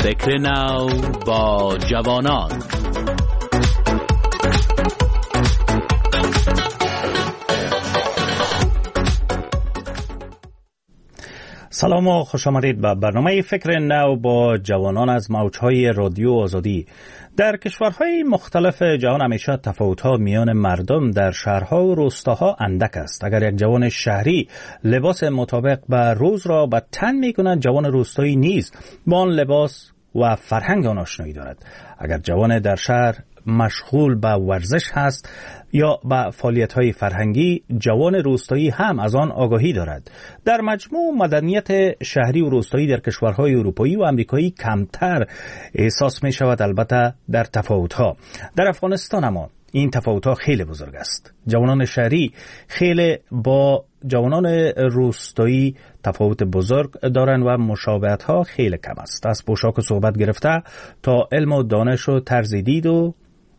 فکر نو با جوانان. سلام و خوش آمدید به برنامه فکر نو با جوانان از موجهای رادیو آزادی. در کشورهای مختلف جهان همیشه تفاوت‌ها میان مردم در شهرها و روستاها اندک است. اگر یک جوان شهری لباس مطابق به روز را به تن می‌کند، جوان روستایی نیز با آن لباس و فرهنگ آن آشنایی دارد. اگر جوان در شهر مشغول به ورزش هست یا به فعالیت‌های فرهنگی، جوان روستایی هم از آن آگاهی دارد. در مجموع مدنیت شهری و روستایی در کشورهای اروپایی و امریکایی کمتر احساس می شود، البته در تفاوت‌ها. در افغانستان اما این تفاوت‌ها خیلی بزرگ است. جوانان شهری خیلی با جوانان روستایی تفاوت بزرگ دارند و مشابهت‌ها خیلی کم است. از پوشاک و صحبت گرفته تا علم و دانش و طرز دید و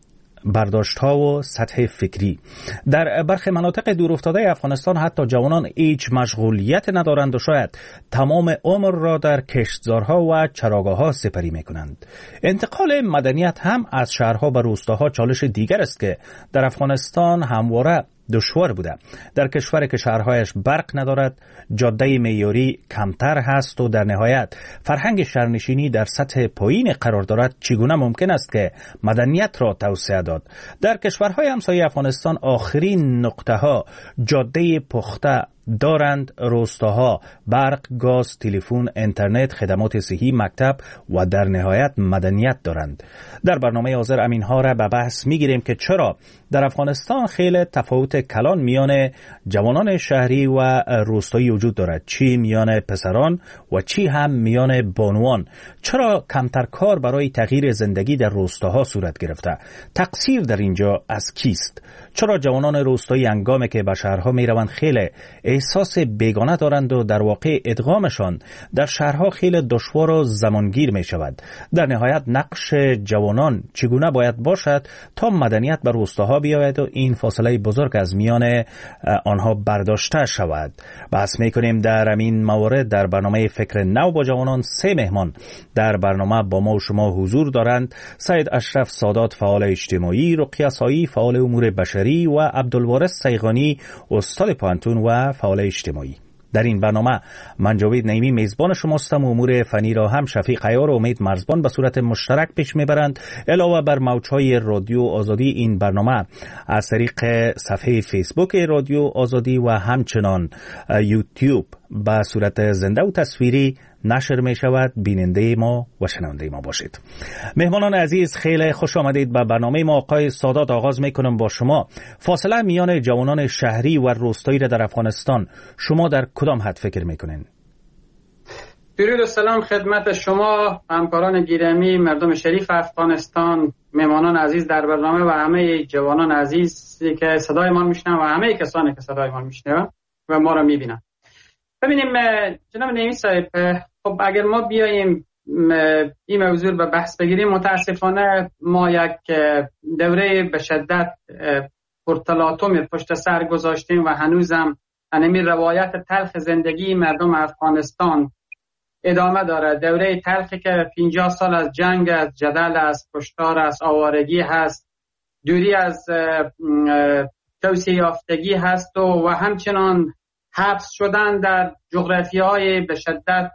برداشت‌ها و سطح فکری. در برخی مناطق دورافتاده افغانستان حتی جوانان هیچ مشغولیت ندارند و شاید تمام عمر را در کشتزارها و چراگاه‌ها سپری می‌کنند. انتقال مدنیت هم از شهرها به روستاها چالش دیگر است که در افغانستان همواره دشوار بوده. در کشوری که شهرهایش برق ندارد، جاده معیاری کمتر هست و در نهایت فرهنگ شهرنشینی در سطح پایین قرار دارد، چگونه ممکن است که مدنیت را توسعه داد؟ در کشورهای همسایه افغانستان آخرین نقطه‌ها جاده پخته دارند، روستاها برق، گاز، تلفن، اینترنت، خدمات صحی، مکتب و در نهایت مدنیت دارند. در برنامه حاضر امینها را به بحث میگیریم که چرا در افغانستان خیلی تفاوت کلان میان جوانان شهری و روستایی وجود دارد، چی میان پسران و چی هم میان بانوان. چرا کمتر کار برای تغییر زندگی در روستاها صورت گرفته؟ تقصیر در اینجا از کیست؟ چرا جوانان روستایی هنگامی که به شهرها میروند خیلی احساس بیگانه دارند و در واقع ادغامشان در شهرها خیلی دشوار و زمانگیر می شود؟ در نهایت نقش جوانان چگونه باید باشد تا مدنیت بر روستاها بیاید و این فاصله بزرگ از میان آنها برداشته شود؟ بحث می کنیم در این موارد در برنامه فکر نو با جوانان. 3 مهمان در برنامه با ما و شما حضور دارند: سید اشرف سادات، فعال اجتماعی، رقیه سایی، فعال امور بشری و عبدالوارث سیغانی، استاد پانتون و فعال اجتماعی. در این برنامه من جاوید نعیمی میزبان شماستم و امور فنی را هم شفیق عیار و امید مرزبان به صورت مشترک پیش میبرند. علاوه بر موجهای رادیو آزادی، این برنامه از طریق صفحه فیسبوک رادیو آزادی و همچنان یوتیوب به صورت زنده و تصویری نشر می شود. بیننده ما و شنونده ما باشید. مهمانان عزیز، خیلی خوش آمدید به برنامه ما. آقای سادات، آغاز می کنم با شما. فاصله میان جوانان شهری و روستایی را در افغانستان شما در کدام حد فکر می کنین؟ درود و سلام خدمت شما همکاران گرامی، مردم شریف افغانستان، مهمانان عزیز در برنامه و همه جوانان عزیز که صدای ما میشنون و همه کسانی که صدای ما میشنون و ما را میبینن. ببینیم جناب نعیمی صاحب، خب اگر ما بیاییم این موضوع رو به بحث بگیریم، متاسفانه ما یک دوره به شدت پرتلاطم پشت سر گذاشتیم و هنوزم همین روایت تلخ زندگی مردم افغانستان ادامه داره. دوره تلخی که 50 سال از جنگ، از جدل، از کشتار، از آوارگی هست، دوری از توسعه یافتگی هست و همچنان حبس شدن در جغرافیای به شدت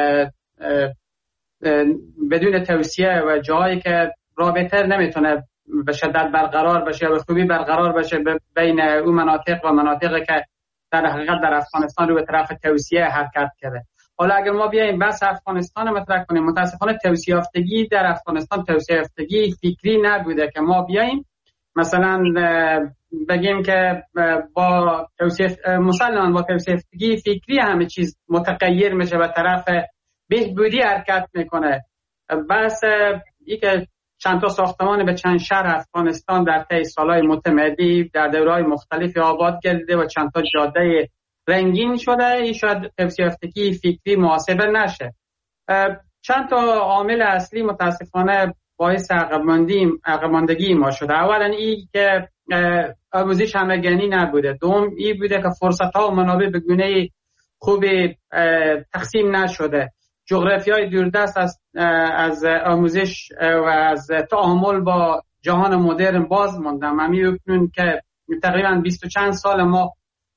بدون توسعه و جایی که رابطه نمیتونه به شدت برقرار بشه و به خوبی برقرار بشه بین اون مناطق و مناطقی که در حقیقت در افغانستان رو به طرف توسعه حرکت کرده. حالا اگر ما بیاییم بس افغانستان مطرح کنیم، متاسفانه توسعه یافتگی در افغانستان توسعه یافتگی فکری نبوده که ما بیاییم مثلا بگیم که با توسعه مسلمان با توسعه یافتگی فکری همه چیز متغیر میشه و طرف بهبودی حرکت میکنه. بس این که چند تا ساختمان به چند شهر افغانستان در طی سالهای متمدی در دوره‌های مختلف آباد گردیده و چند تا جاده رنگین شده، این شاید توسعه یافتگی فکری محاسبه نشه. چند تا عامل اصلی متاسفانه باعث عقب‌ماندگی ما شده. اولا این که آموزش همگانی نبوده. دوم این بوده که فرصت‌ها و منابع به گونه خوب تقسیم نشده. جغرافیای دوردست از از آموزش و از تعامل با جهان مدرن باز موندم. همین اکنون که تقریبا 20 و چند سال ما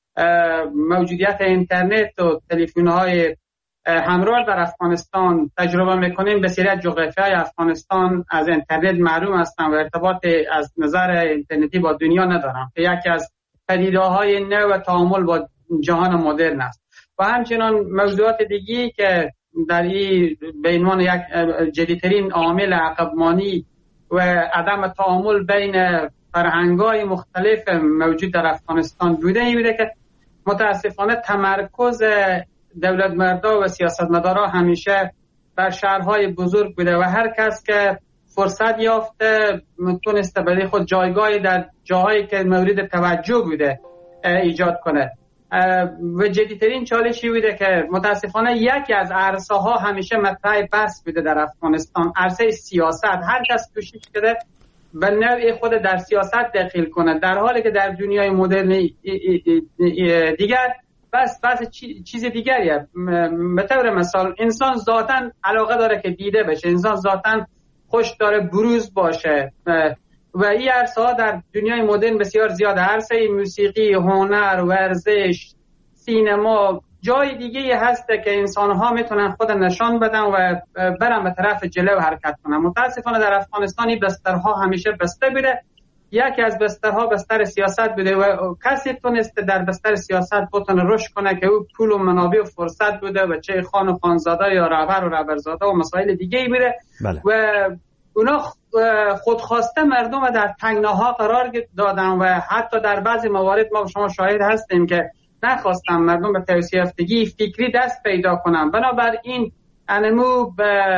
موجودیت اینترنت و تلفن‌های همراه در افغانستان تجربه میکنیم، بسیاری از جغرافیای افغانستان از اینترنت محروم هستند و ارتباط از نظر اینترنتی با دنیا ندارند که یکی از پدیده‌های نو تعامل با جهان مدرن است. و همچنان موضوعات دیگی که در این به عنوان یک جدیدترین عامل عقب‌مانی و عدم تعامل بین فرهنگ‌های مختلف موجود در افغانستان بوده که متاسفانه تمرکز دولت مردا و سیاستمدارا همیشه بر شهرهای بزرگ بوده و هر کس که فرصت یافته تونسته برای خود جایگاهی در جاهایی که مورد توجه بوده ایجاد کنه. و جدیدترین چالشی بوده که متاسفانه یکی از عرصه ها همیشه مطرح بحث بوده در افغانستان، عرصه سیاست. هر کس کوشش کرده به نوع خود در سیاست دخیل کنه، در حالی که در دنیای مدرن دیگر بس چیز دیگریه. به طور مثال انسان ذاتاً علاقه داره که دیده بشه، انسان ذاتاً خوش داره بروز باشه و این عرصه ها در دنیای مدرن بسیار زیاده. عرصه موسیقی، هنر، ورزش، سینما، جای دیگه هسته که انسان ها میتونن خود نشان بدن و برن به طرف جلو حرکت کنن. متاسفانه در افغانستانی بسترها همیشه بسته بوده. یکی از بسترها بستر سیاست بوده و کسی تونسته در بستر سیاست بتونه رشد کنه که او پول و منابع و فرصت بوده و چه خان و خانزاده یا رهبر و رهبرزاده و مسائل دیگه میره. بله. و اونا خودخواسته مردم در تنگناها قرار دادن و حتی در بعضی موارد ما شما شاهد هستیم که نخواستن مردم به توسعه یافتگی فکری دست پیدا کنن. بنابراین انمو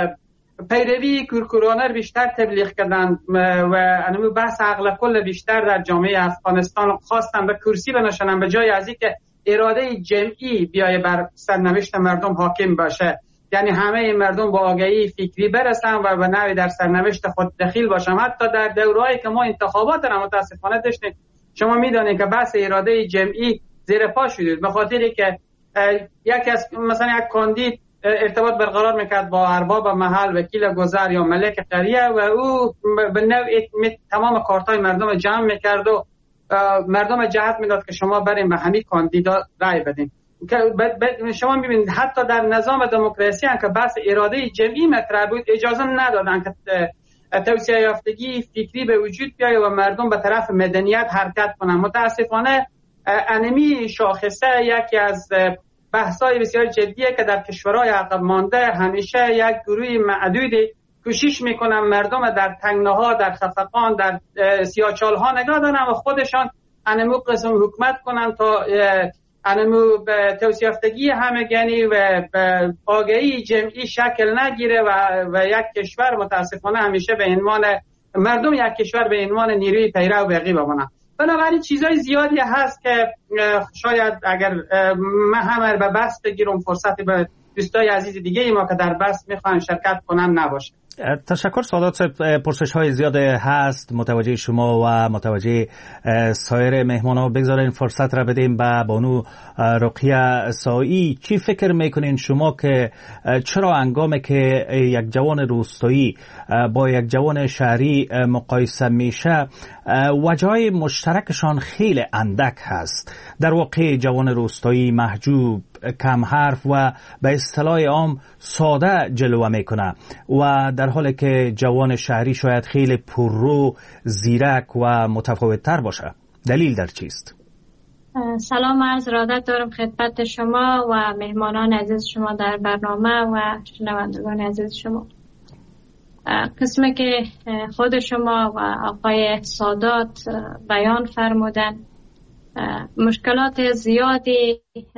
پیروی کورکورانه بیشتر تبلیغ کردن و انمو بحث عقل کل بیشتر در جامعه افغانستان خواستن به کرسی بنشنن به جای از اینکه اراده جمعی بیای بر سرنوشت مردم حاکم باشه، یعنی همه مردم با آگاهی فکری برسن و به نوعی در سرنوشت خود دخیل باشن. حتی در دورهایی که ما انتخابات را متاسفانه داشتیم، شما میدونید که بحث اراده جمعی زیر پا شد به خاطری که یکی از مثلا یک کاندید ارتباط برقرار میکرد با ارباب محل، وکیل گذر یا ملک قریه و او به نوعی تمام کارتای مردم جمع میکرد و مردم جهت میداد که شما بریم به همین کاندیدا رای بدین. شما میبینید حتی در نظام دموکراسی هم که بحث اراده جمعی مطرح بود اجازه ندادن که توسعه یافتگی فکری به وجود بیاید و مردم به طرف مدنیت حرکت کنن. متاسفانه انمی شاخصه یکی از بحث‌های بسیار جدیه که در کشورهای عقب مانده همیشه یک گروه معدودی کوشش میکنن مردم در تنگناها، در خفقان، در سیاه‌چال‌ها نگاه دارن و خودشان انمو قسم حکومت کنن تا انمو به توسعه یافتگی همگانی و به آگاهی جمعی شکل نگیره و یک کشور متاسفانه همیشه به عنوان مردم یک کشور به عنوان نیروی پیرو باقی بمونن. بنابراین چیزای زیادی هست که شاید اگر من هم به بحث بگیرم فرصتی به دوستای عزیز دیگه ما که در بحث میخوان شرکت کنن نباشه. تشکر سعادت صاحب. پرسش های زیاد هست، متوجه شما و متوجه سایر مهمان‌ها. بگذارین فرصت را بدیم به بانو رقیه سایی. چی فکر میکنین شما که چرا هنگامی که یک جوان روستایی با یک جوان شهری مقایسه میشه وجهای مشترکشان خیلی اندک هست؟ در واقع جوان روستایی محجوب، کم حرف و به اصطلاح عام ساده جلوه میکنه و در حالی که جوان شهری شاید خیلی پررو، زیرک و متفاوت‌تر باشه. دلیل در چیست؟ سلام عرض ارادت دارم خدمت شما و مهمانان عزیز شما در برنامه و شنوندگان عزیز شما. قسمی که خود شما و آقای سادات بیان فرمودن، مشکلات زیادی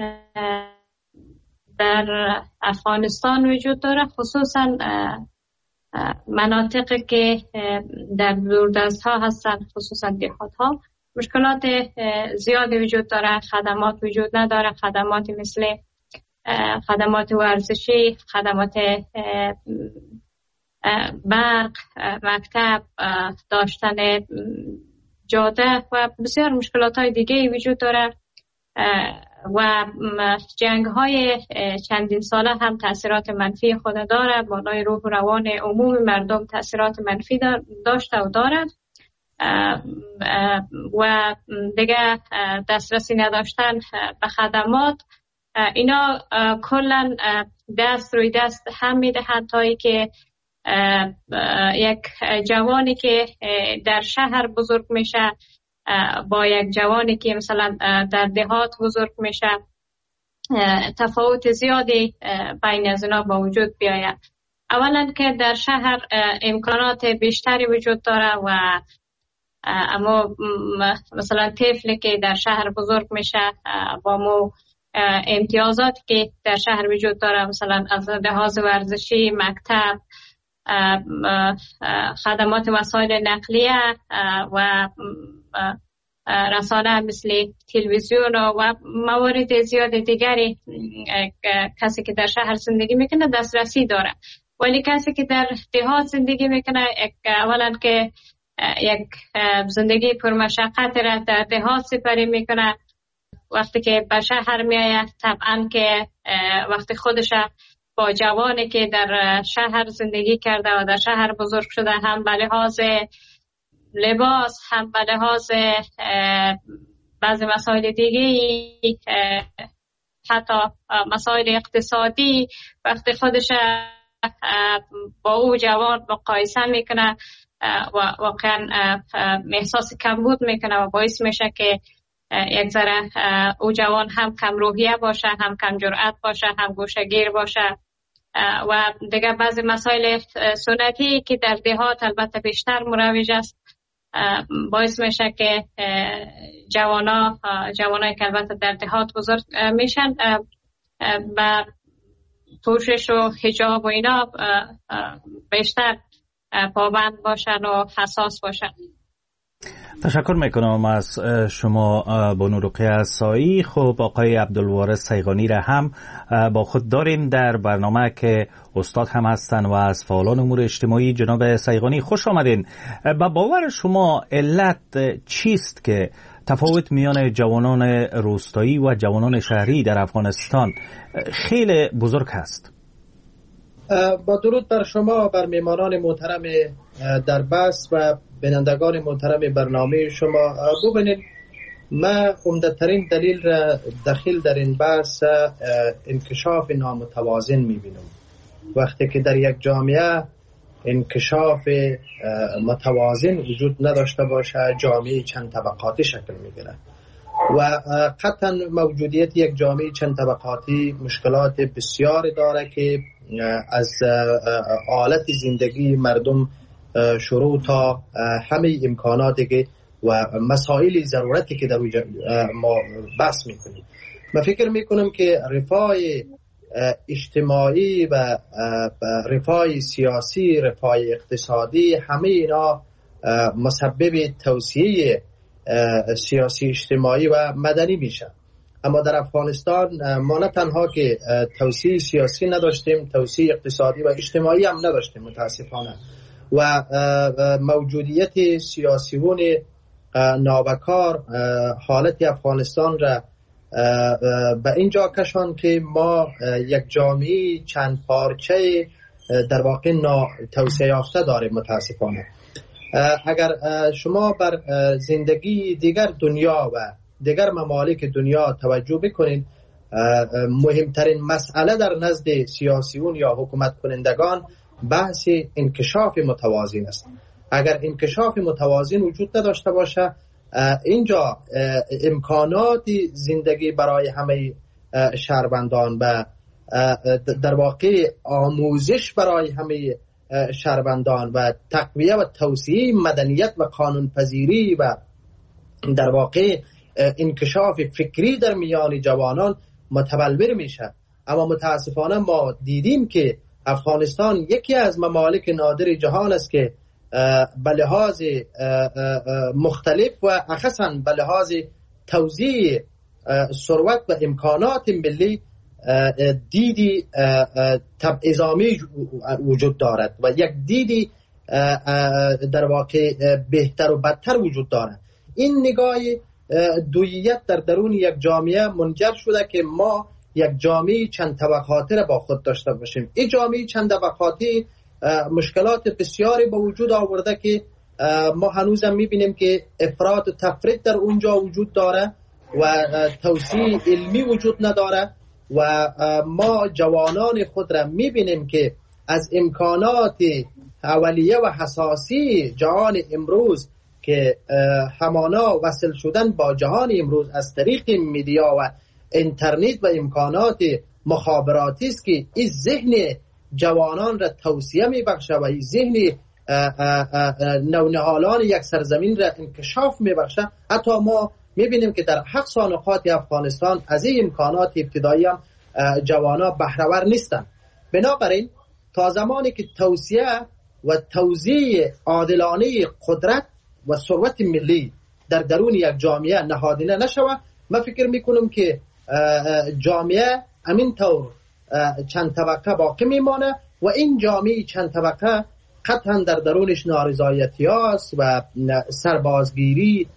در افغانستان وجود داره، خصوصا مناطقی که در دوردست ها هستن، خصوصا دیهات ها. مشکلات زیادی وجود داره، خدمات وجود نداره، خدماتی مثل خدمات ورزشی، خدمات برق، مکتب، داشتن جاده و بسیار مشکلات های دیگه وجود داره. و جنگ های چندین ساله هم تاثیرات منفی خود دارد، بالای روح و روان عموم مردم تاثیرات منفی داشته و دارد و دیگه دسترسی نداشتن به خدمات اینا کلا دست روی دست هم میدهد تا ای که یک جوانی که در شهر بزرگ میشه با یک جوانی که مثلا در دهات بزرگ میشه تفاوت زیادی بین از اینا با وجود بیاید. اولا که در شهر امکانات بیشتری وجود داره و اما مثلا طفلی که در شهر بزرگ میشه با مو امتیازاتی که در شهر وجود داره، مثلا از لحاظ ورزشی، مکتب، خدمات وسایل نقلیه و رسانه مثل تلویزیون و موارد زیاد دیگری کسی که در شهر زندگی میکنه دسترسی داره. ولی کسی که در دهات زندگی میکنه اولا که یک زندگی پرمشقت را در دهات سپری میکنه، وقتی که به شهر میآید طبعا که وقتی خودش با جوانی که در شهر زندگی کرده و در شهر بزرگ شده هم به لحاظ لباس هم به لحاظ بعضی مسائل دیگه حتی مسائل اقتصادی وقتی خودش با او جوان مقایسه میکنه و واقعا احساس کمبود میکنه و باعث میشه که یک ذره او جوان هم کم روحیه باشه، هم کم جرأت باشه، هم گوشه‌گیر باشه و دیگه بعضی مسائل سنتی که در دهات البته بیشتر مروج است باعث میشه که جوانایی که البته در دهات بزرگ میشن با پوشش و حجاب و اینا بیشتر پابند باشن و حساس باشن. تشکر میکنم از شما بانو رقیه سایی. خب آقای عبدالوارث سیغانی را هم با خود داریم در برنامه که استاد هم هستن و از فعالان امور اجتماعی. جناب سیغانی خوش آمدین. با باور شما علت چیست که تفاوت میان جوانان روستایی و جوانان شهری در افغانستان خیلی بزرگ هست؟ با درود بر شما، بر میهمانان محترم در بحث و بینندگان محترم برنامه شما. ببینید من عمده‌ترین دلیل را داخل در این بحث انکشاف نامتوازن میبینم. وقتی که در یک جامعه انکشاف متوازن وجود نداشته باشه جامعه چند طبقاتی شکل میگیره و قطعا موجودیت یک جامعه چند طبقاتی مشکلات بسیار داره که از حالت زندگی مردم شروع تا همه امکاناتی که و مسائل ضرورتی که در ما بحث میکنیم. من فکر میکنم که رفاه اجتماعی و رفاه سیاسی، رفاه اقتصادی، همه اینا مسبب توسعه سیاسی اجتماعی و مدنی میشه. اما در افغانستان ما نه تنها که توسعه سیاسی نداشتیم، توسعه اقتصادی و اجتماعی هم نداشتیم متاسفانه و موجودیت سیاسیون نابکار حالت افغانستان را به اینجا کشان که ما یک جامعه چند پارچه در واقع توسعه یافته داریم متاسفانه. اگر شما بر زندگی دیگر دنیا و دیگر ممالک دنیا توجه بکنید، مهمترین مسئله در نزد سیاسیون یا حکومت کنندگان بحث انکشاف متوازن است. اگر انکشاف متوازن وجود نداشته باشه اینجا امکانات زندگی برای همه شهروندان و در واقع آموزش برای همه شهروندان و تقویه و توسعه مدنیت و قانون پذیری و در واقع انکشاف فکری در میان جوانان متبلور میشه. اما متاسفانه ما دیدیم که افغانستان یکی از ممالک نادر جهان است که به لحاظ مختلف و اخصاً به لحاظ توزیع ثروت و امکانات ملی دیدی تبعیض‌آمیز وجود دارد و یک دیدی در واقع بهتر و بدتر وجود دارد. این نگاه دوییت در درون یک جامعه منجر شده که ما یک جامعه چند طبقاتی را با خود داشته باشیم. این جامعه چند طبقاتی مشکلات بسیاری به وجود آورده که ما هنوز هم میبینیم که افراط و تفرید در اونجا وجود داره و توسعه علمی وجود نداره و ما جوانان خود را میبینیم که از امکانات اولیه و حساسی جهان امروز که همانا وصل شدن با جهان امروز از طریق میدیا و اینترنت و امکانات مخابراتی است که این ذهن جوانان را توسعه میبخشه و این ذهن نونهالان یک سرزمین را انکشاف میبخشه. حتی ما میبینیم که در حق نقاط افغانستان از این امکانات ابتدایی هم جوانا بهره‌ور نیستند. بنابراین تا زمانی که توسعه و توزیع عادلانه قدرت و ثروت ملی در درون یک جامعه نهادینه نشود، من فکر میکنم که جامعه همین طور چند طبقه باقی میمانه و این جامعه چند طبقه قطعا در درونش نارضایتی هاست و سربازگیری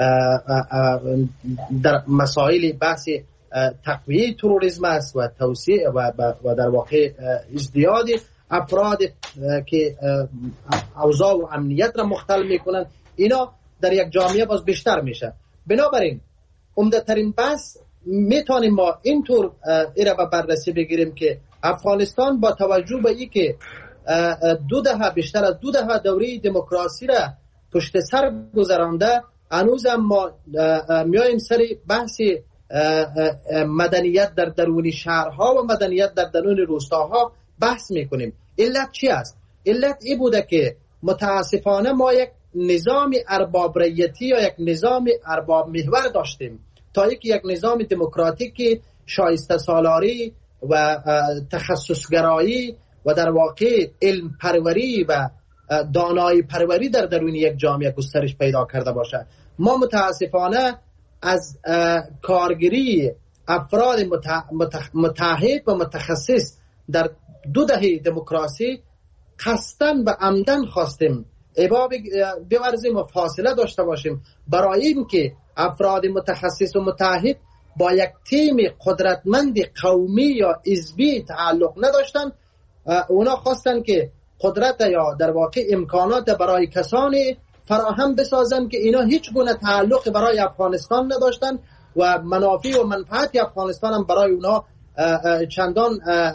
در مسائل بحث تقویه تروریسم است و توسعه و در واقع ازدیاد افراد که اوضاع و امنیت را مختل میکنن، اینا در یک جامعه باز بیشتر میشه. بنابراین عمده ترین بحث میتونیم ما اینطور ایره به بررسی بگیریم که افغانستان با توجه به این که بیشتر از 2 دهه دوره دموکراسی را پشت سر گذرانده، هنوز هم ما میایم سر بحث مدنیت در درون شهرها و مدنیت در درون روستاها بحث میکنیم. علت چی است؟ علت این بوده که متاسفانه ما یک نظام ارباب رعیتی یا یک نظام ارباب محور داشتیم تا یک نظام دموکراتیک شایسته سالاری و تخصصگرایی و در واقع علم پروری و دانایی پروری در درون یک جامعه گسترش پیدا کرده باشه. ما متاسفانه از کارگری افراد متحد و متخصص در 2 دهه دموکراسی قصدن و عمدن خواستیم ابا بورزیم و فاصله داشته باشیم برای اینکه افراد متخصص و متحد با یک تیم قدرتمند قومی یا حزبی تعلق نداشتن. اونا خواستن که قدرت یا در واقع امکانات برای کسانی فراهم بسازن که اینا هیچ گونه تعلق برای افغانستان نداشتن و منافع و منفعت افغانستان هم برای اونا چندان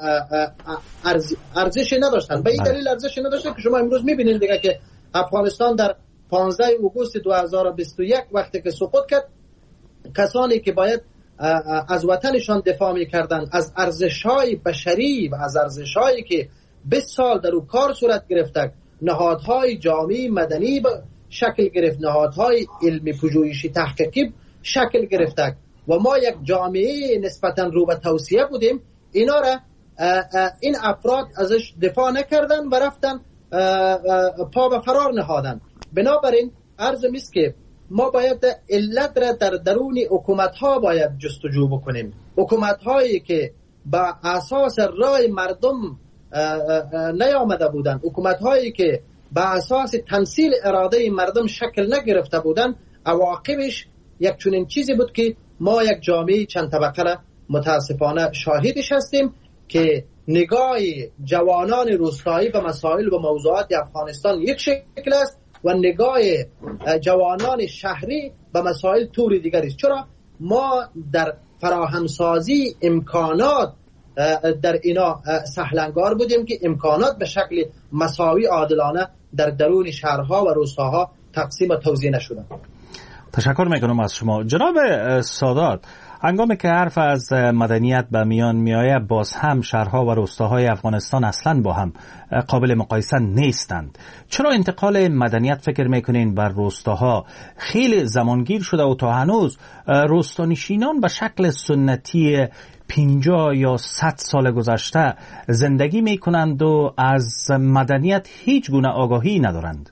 ارزش نداشتن. به این دلیل ارزش نداشتن که شما امروز میبینید دیگه که افغانستان در 15 اگوست 2021 وقتی که سقوط کرد، کسانی که باید از وطنشان دفاع میکردن، از ارزش‌های بشری و از ارزش‌هایی که 20 سال در او کار صورت گرفته، نهادهای جامعه مدنی شکل گرفت، نهادهای علمی پژوهشی تحقیقی شکل گرفته و ما یک جامعه نسبتاً رو به توسعه بودیم، اینا را این افراد ازش دفاع نکردن و رفتن پا به فرار نهادن. بنابراین عرض میست که ما باید علت را در درون حکومت‌ها باید جستجو بکنیم. حکومت‌هایی که با اساس رای مردم نیامده بودن، حکومت‌هایی که با اساس تمثیل اراده مردم شکل نگرفته بودن، عواقبش یک چنین چیزی بود که ما یک جامعه چند طبقه را متاسفانه شاهدش هستیم که نگاه جوانان روستایی به مسائل و موضوعات افغانستان یک شکل است و نگاه جوانان شهری به مسائل طور دیگر است. چرا ما در فراهمسازی امکانات در اینا سهلنگار بودیم که امکانات به شکل مساوی عادلانه در درون شهرها و روستاها تقسیم و توزیع نشدن. تشکر میکنم از شما جناب سادات. هنگامی که حرف از مدنیت به میان میآید، باز هم شهرها و روستاهای افغانستان اصلا با هم قابل مقایسه نیستند. چرا انتقال مدنیت فکر میکنین بر روستاها خیلی زمانگیر شده و تا هنوز روستانشینان به شکل سنتی 50 یا 100 سال گذشته زندگی میکنند و از مدنیت هیچ گونه آگاهی ندارند؟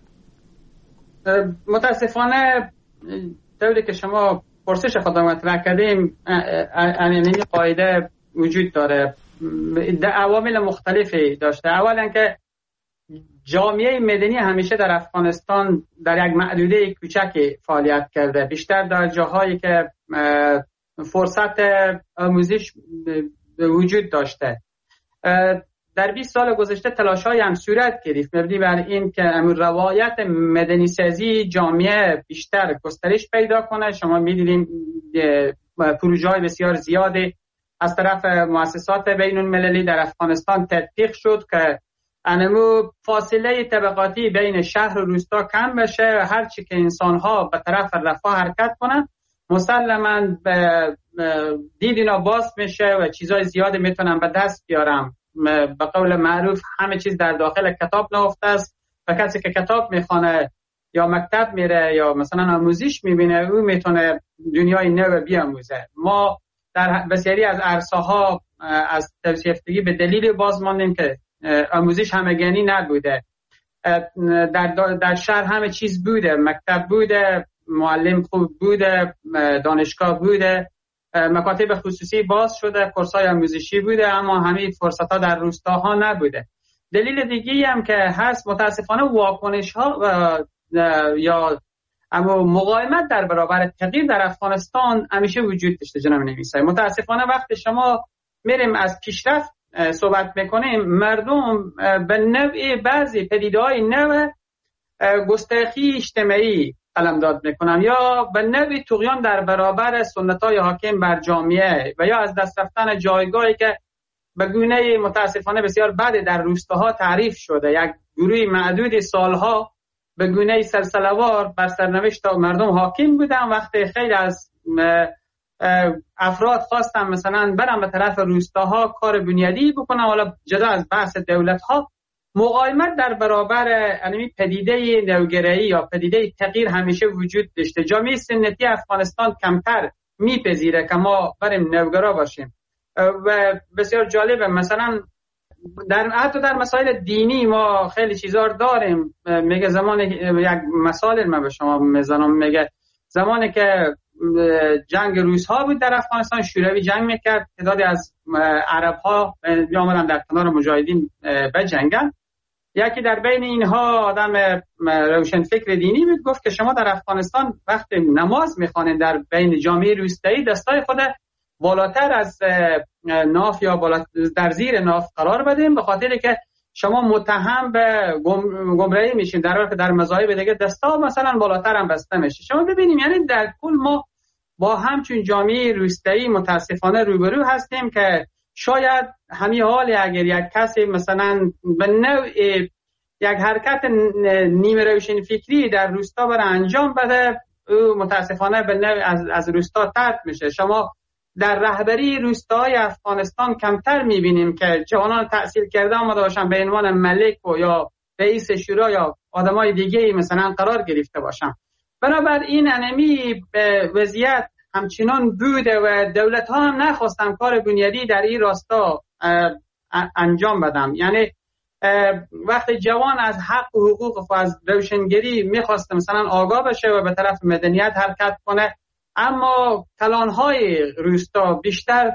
متاسفانه طوری که شما پرسش خود مطرح کردیم، این قاعده وجود داره، عوامل مختلفی داشته. اولا که جامعه مدنی همیشه در افغانستان در یک محدوده کوچک فعالیت کرده، بیشتر در جاهایی که فرصت آموزش وجود داشته. در 20 سال گذشته تلاش‌هایی هم صورت گرفت مبنی بر این که روایت مدنی سازی جامعه بیشتر گسترش پیدا کنه. شما می‌دیدین پروژه‌های بسیار زیادی از طرف مؤسسات بین‌المللی در افغانستان تطبیق شد که انمو فاصله طبقاتی بین شهر و روستا کم بشه و هر چی که انسان‌ها به طرف رفاه حرکت کنن مسلماً دید اینا باز میشه و چیزای زیادی میتونن به دست بیارم. به قول معروف همه چیز در داخل کتاب نهفته است و کسی که کتاب میخونه یا مکتب میره یا مثلا آموزش میبینه او میتونه دنیای نو بیاموزه. ما در بسیاری از عرصه‌ها از توسعه یافتگی به دلیل باز ماندیم که آموزش همگانی نبوده. در شهر همه چیز بوده، مکتب بوده، معلم خوب بوده، دانشگاه بوده، مکاتب خصوصی باز شده، کورس‌های آموزشی بوده، اما همه فرصت‌ها در روستاها نبوده. دلیل دیگه‌ای هم که هست متاسفانه واکنش‌ها یا اما مقاومت در برابر تغییر در افغانستان همیشه وجود داشته. جناب نویسنده، متاسفانه وقتی شما میریم از پیشرفت صحبت میکنیم مردم به نوع بعضی پدیده‌های نو گستاخی اجتماعی قلمداد میکنن یا به نوع طغیان در برابر سنت‌های حاکم بر جامعه و یا از دست رفتن جایگاهی که به گونه متاسفانه بسیار بد در روستاها تعریف شده. یک گروه معدود سالها به گونه سلسله‌وار بر سرنوشت مردم حاکم بودن. وقتی خیلی از افراد خواستن مثلا برن به طرف روستاها کار بنیادی بکنن، حالا جدا از بحث دولت‌ها، مقاومت در برابر انمی پدیده نوگرایی یا پدیده تغییر همیشه وجود داشته. جامعه سنتی افغانستان کمتر میپذیره که ما بریم نوگرا باشیم و بسیار جالبه مثلا حتی در مسائل دینی ما خیلی چیزا داریم. میگه زمان یک مثال من به شما میزنم، میگه زمانی که جنگ روس‌ها بود در افغانستان، شوروی جنگ میکرد، تعدادی از عرب‌ها میامدن در کنار مجاهدین بجنگن. یکی در بین اینها آدم روشن فکر دینی بود، گفت که شما در افغانستان وقتی نماز میخوانید در بین جامعه روستایی دستای خود بالاتر از ناف یا در زیر ناف قرار بدیم، به خاطر که شما متهم به گمراهی میشین، در حالی که در مذاهب دیگه دستا مثلا بالاتر هم بسته میشه. شما ببینیم یعنی در کل ما با همچون جامعه روستایی متاسفانه روبرو هستیم که شاید همین حالی اگر یک کسی مثلا به نوع یک حرکت نیمه روشن فکری در روستا برای انجام بده، او متاسفانه به نوع از روستا طرد میشه. شما در رهبری روستاهای افغانستان کمتر میبینیم که جوانان تحصیل کرده آمده باشن به عنوان ملک و یا رئیس شورا یا آدمای دیگه مثلا قرار گرفته باشن. بنابراین انمی وضعیت همچنان بوده و دولت ها هم نخواستن کار بنیادی در این راستا انجام بدن. یعنی وقتی جوان از حق و حقوق و از روشنگری میخواست مثلا آگاه بشه و به طرف مدنیت حرکت کنه، اما کلانهای روستا بیشتر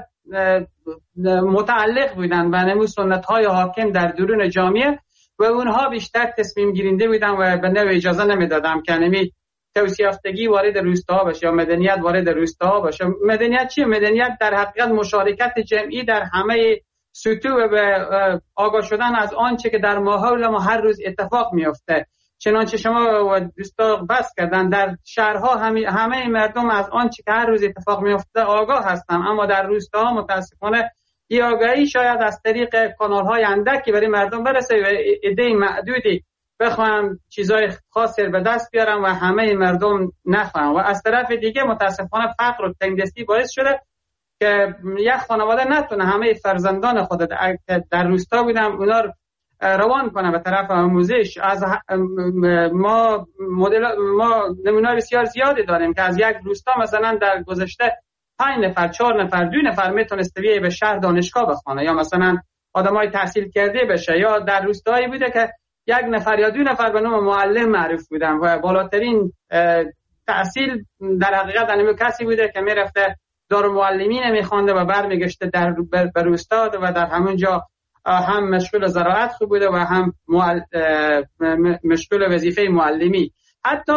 متعلق بودن به نمو سنت‌های حاکم در درون جامعه و اونها بیشتر تصمیم گیرنده بودن و به نوع اجازه نمیدادن که نمی توسعه یافتگی وارد روستاها بشه یا مدنیت وارد روستاها باشه. مدنیت چیه؟ مدنیت در حقیقت مشارکت جمعی در همه سطوح و به آگاه شدن از آنچه که در ماحول ما هر روز اتفاق میفته. چنانچه شما و دوستا بس کردن در شهرها همه مردم از آنچه که هر روز اتفاق میفته آگاه هستن، اما در روستاها متاسفانه این آگاهی شاید از طریق کانال‌های اندکی برای مردم برسه و عده معدودی بخوام چیزای خاصی به دست بیارم و همه مردم نخوام. و از طرف دیگه متاسفانه فقر و تنگدستی باعث شده که یک خانواده نتونه همه فرزندان خود در روستا بودن اونا روان کنه به طرف آموزش. از ما نمونه بسیار زیادی داریم که از یک روستا مثلا در گذشته 5 نفر 4 نفر 2 نفر میتونست به شهر دانشگاه بخونه یا مثلا آدمای تحصیل کرده بشه، یا در روستایی بوده که 1 نفر یا 2 نفر به نام معلم معروف بودن و بالاترین تحصیل در حقیقت انمی کسی بوده که میرفته دارالمعلمین میخوانده و برمیگشته در روستا و در همونجا هم مشغول زراعت خوب بوده و هم مشغول وظیفه معلمی. حتی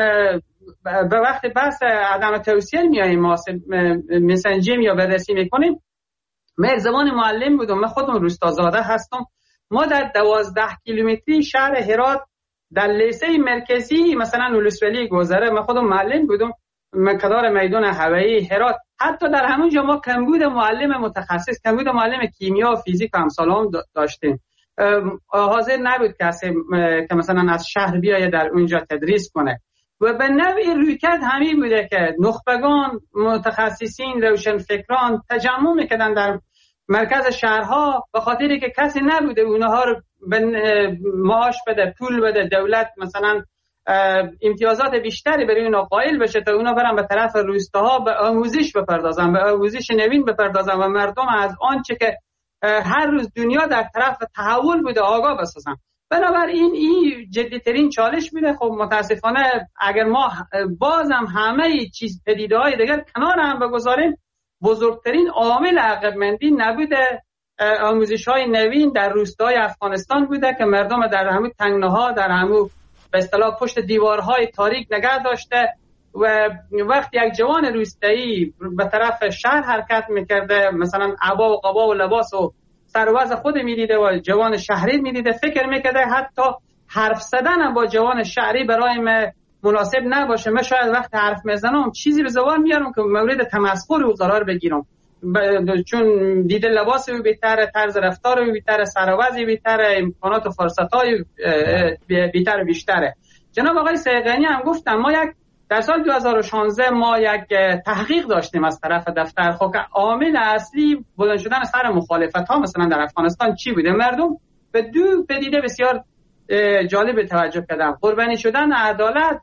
به وقت بحث عدم توسعه میاییم مسنجیم یا بررسی میکنیم، من زبان معلم بودم، من خودم روستازاده هستم. ما در 12 کیلومتری شهر هرات در لیسه مرکزی مثلا اولوسولی گذره، من خودم معلم بودم، کنار میدان هوایی هرات. حتی در همونجا ما کمبود معلم متخصص، کمبود معلم کیمیا و فیزیک و امثال هم داشتیم. حاضر نبود کسی که مثلا از شهر بیایه در اونجا تدریس کنه. و به نوعی رویکرد همین بوده که نخبگان، متخصصین، روشنفکران تجمع میکردن در مرکز شهرها، به خاطری که کسی نبوده اونها رو معاش بده، پول بده، دولت مثلا امتیازات بیشتری برای اونا قائل بشه تا اونا برن به طرف روستاها به آموزش بپردازن، به آموزش نوین بپردازن و مردم از آنچه که هر روز دنیا در طرف تحول بوده آگاه بسازن. بنابراین این جدیترین چالش میده. خب متاسفانه اگر ما بازم همه چیز پدیده‌های دیگر کنار هم بگذاریم، بزرگترین عامل عقب‌مندی نبود آموزش‌های نوین در روستاهای افغانستان بوده که مردم در همون تنگناها، در همون به اصطلاح پشت دیوارهای تاریک نگه داشته و وقتی یک جوان روستایی به طرف شهر حرکت میکرده، مثلا عبا و قبا و لباس و سر و وضع خود میدیده و جوان شهری میدیده، فکر میکرده حتی حرف زدن با جوان شهری برای مناسب نباشه. من شاید وقت حرف میزنم چیزی به زبان میارم که مورد تمسخر او قرار بگیرم، چون دیده لباس او بهتره، طرز رفتار او بهتره، سر و وضع بهتره، امکانات و فرصت‌های بهتر بیشتره. جناب آقای سیغانی هم گفتم ما در سال 2016 ما یک تحقیق داشتیم از طرف دفتر. خب که عامل اصلی بلند شدن سر مخالفت‌ها مثلا در افغانستان چی بوده؟ مردم به دو پدیده بسیار جالب توجه کردن: قربانی شدن عدالت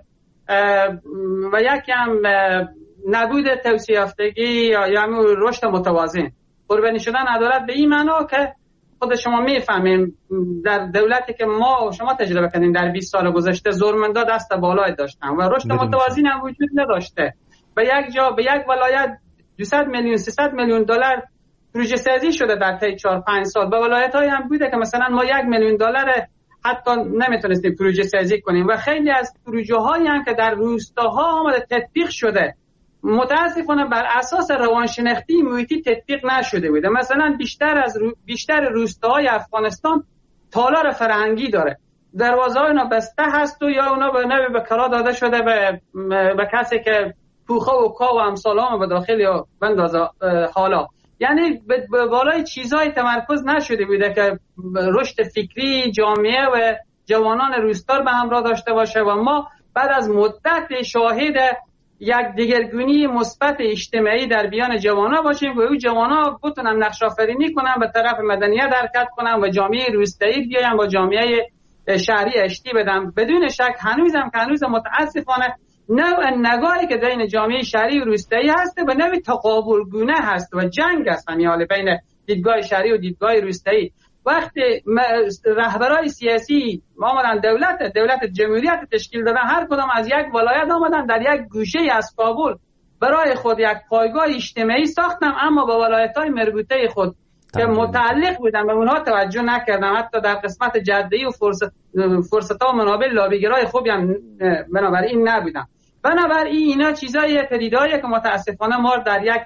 و یکی هم نبود توسعه یافتگی یا رشد متوازن. قربانی شدن عدالت به این معنا که خود شما میفهمین در دولتی که ما و شما تجربه کردیم در 20 سال گذشته زورمندا دست بالایی داشتن و رشد متوازن هم وجود نداشته. به یک جا به یک ولایت 200 میلیون 300 میلیون دلار پروژه سازی شده در طی 4-5 سال. به ولایت‌های هم بوده که مثلا ما 1 میلیون دلار حتی نمیتونستیم پروژه سازی کنیم و خیلی از پروژه‌هایی هم که در روستاها آمده تطبیق شده متاسفانه بر اساس روانشناختی محیطی تطبیق نشده بوده. مثلا بیشتر روستاهای افغانستان تالار فرهنگی داره، دروازه‌های اونا بسته هست و یا اونا به نوعی به کرا داده شده به کسی که پوخه و کا و امثالام به داخل یا بندازه حالا. یعنی به بالای چیزهای تمرکز نشده بوده که رشد فکری جامعه و جوانان روستا به همراه داشته باشه و ما بعد از مدت شاهد یک دیگرگونی مثبت اجتماعی در بیان جوانا باشیم و او جوانا بتونن نقش آفرینی کنن، به طرف مدنیت حرکت کنن و جامعه روستایی بیاین با جامعه شهری اشتی بدن. بدون شک هنوز متاسفانه نوع نگاهی که بین جامعه شهری و روستایی هست به نوع تقابل گونه هست و جنگ است میاله بین دیدگاه شهری و دیدگاه روستایی. وقتی رهبرای سیاسی آمدن دولت جمهوریت تشکیل دادن، هر کدام از یک ولایت آمدن در یک گوشه از کابل برای خود یک پایگاه اجتماعی ساختن، اما با ولایت‌های مربوطه خود که متعلق بودن به اونها توجه نکردن. حتی در قسمت جده‌ای و فرصت‌ها و منابع لابیگرای خوبی هم بنابراین نبودن. بنابراین اینا چیزای پدیده‌ای که متاسفانه ما در یک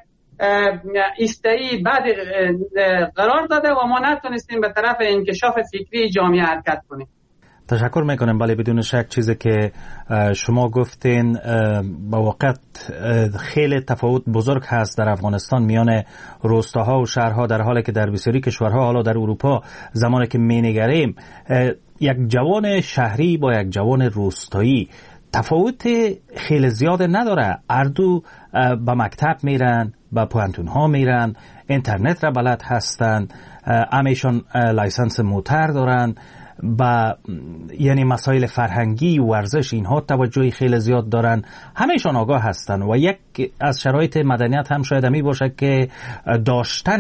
ایستایی بعد قرار داده و ما نتونستیم به طرف انکشاف فکری جامعه حرکت کنیم. تشکر میکنم. بله بدون شک چیزی که شما گفتین با واقع خیلی تفاوت بزرگ هست در افغانستان میان روستاها و شهرها، در حالی که در بسیاری کشورها حالا در اروپا زمانی که مینگریم یک جوان شهری با یک جوان روستایی تفاوت خیلی زیاد نداره. اردو به مکتب میرن، به پوهنتون ها میرن، اینترنت را بلد هستن، همیشون لایسنس موتر دارن، با یعنی مسائل فرهنگی و ورزش اینها توجهی خیلی زیاد دارن، همیشون آگاه هستن و یک از شرایط مدنیت هم شاید همی باشه که داشتن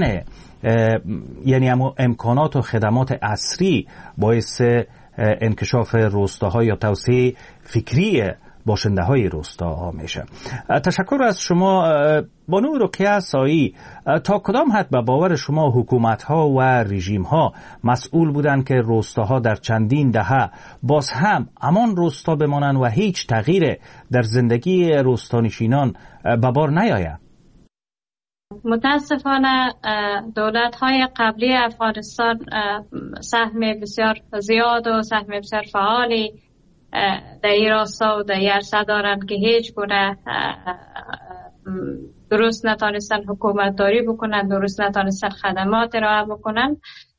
یعنی امکانات و خدمات عصری باعث انکشاف روستاها یا توسعه فکری باشنده های روستاها میشه. تشکر از شما بانو رقیه سایی. تا کدام حد به باور شما حکومت ها و رژیم ها مسئول بودند که روستاها در چندین دهه باز هم همان روستا بمانند و هیچ تغییر در زندگی روستانشینان به بار نیاید؟ متاسفانه دولت‌های قبلی افغانستان سهم بسیار زیاد و سهم بسیار فعالی در این راستا و در این عرصه دارند که هیچ گونه درست نتانستن حکومت داری بکنن، درست نتانستن خدمات ارائه بکنن،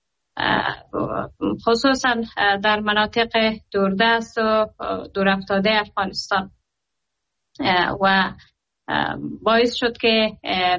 خصوصا در مناطق دوردست و دورافتاده افغانستان، و باعث شد که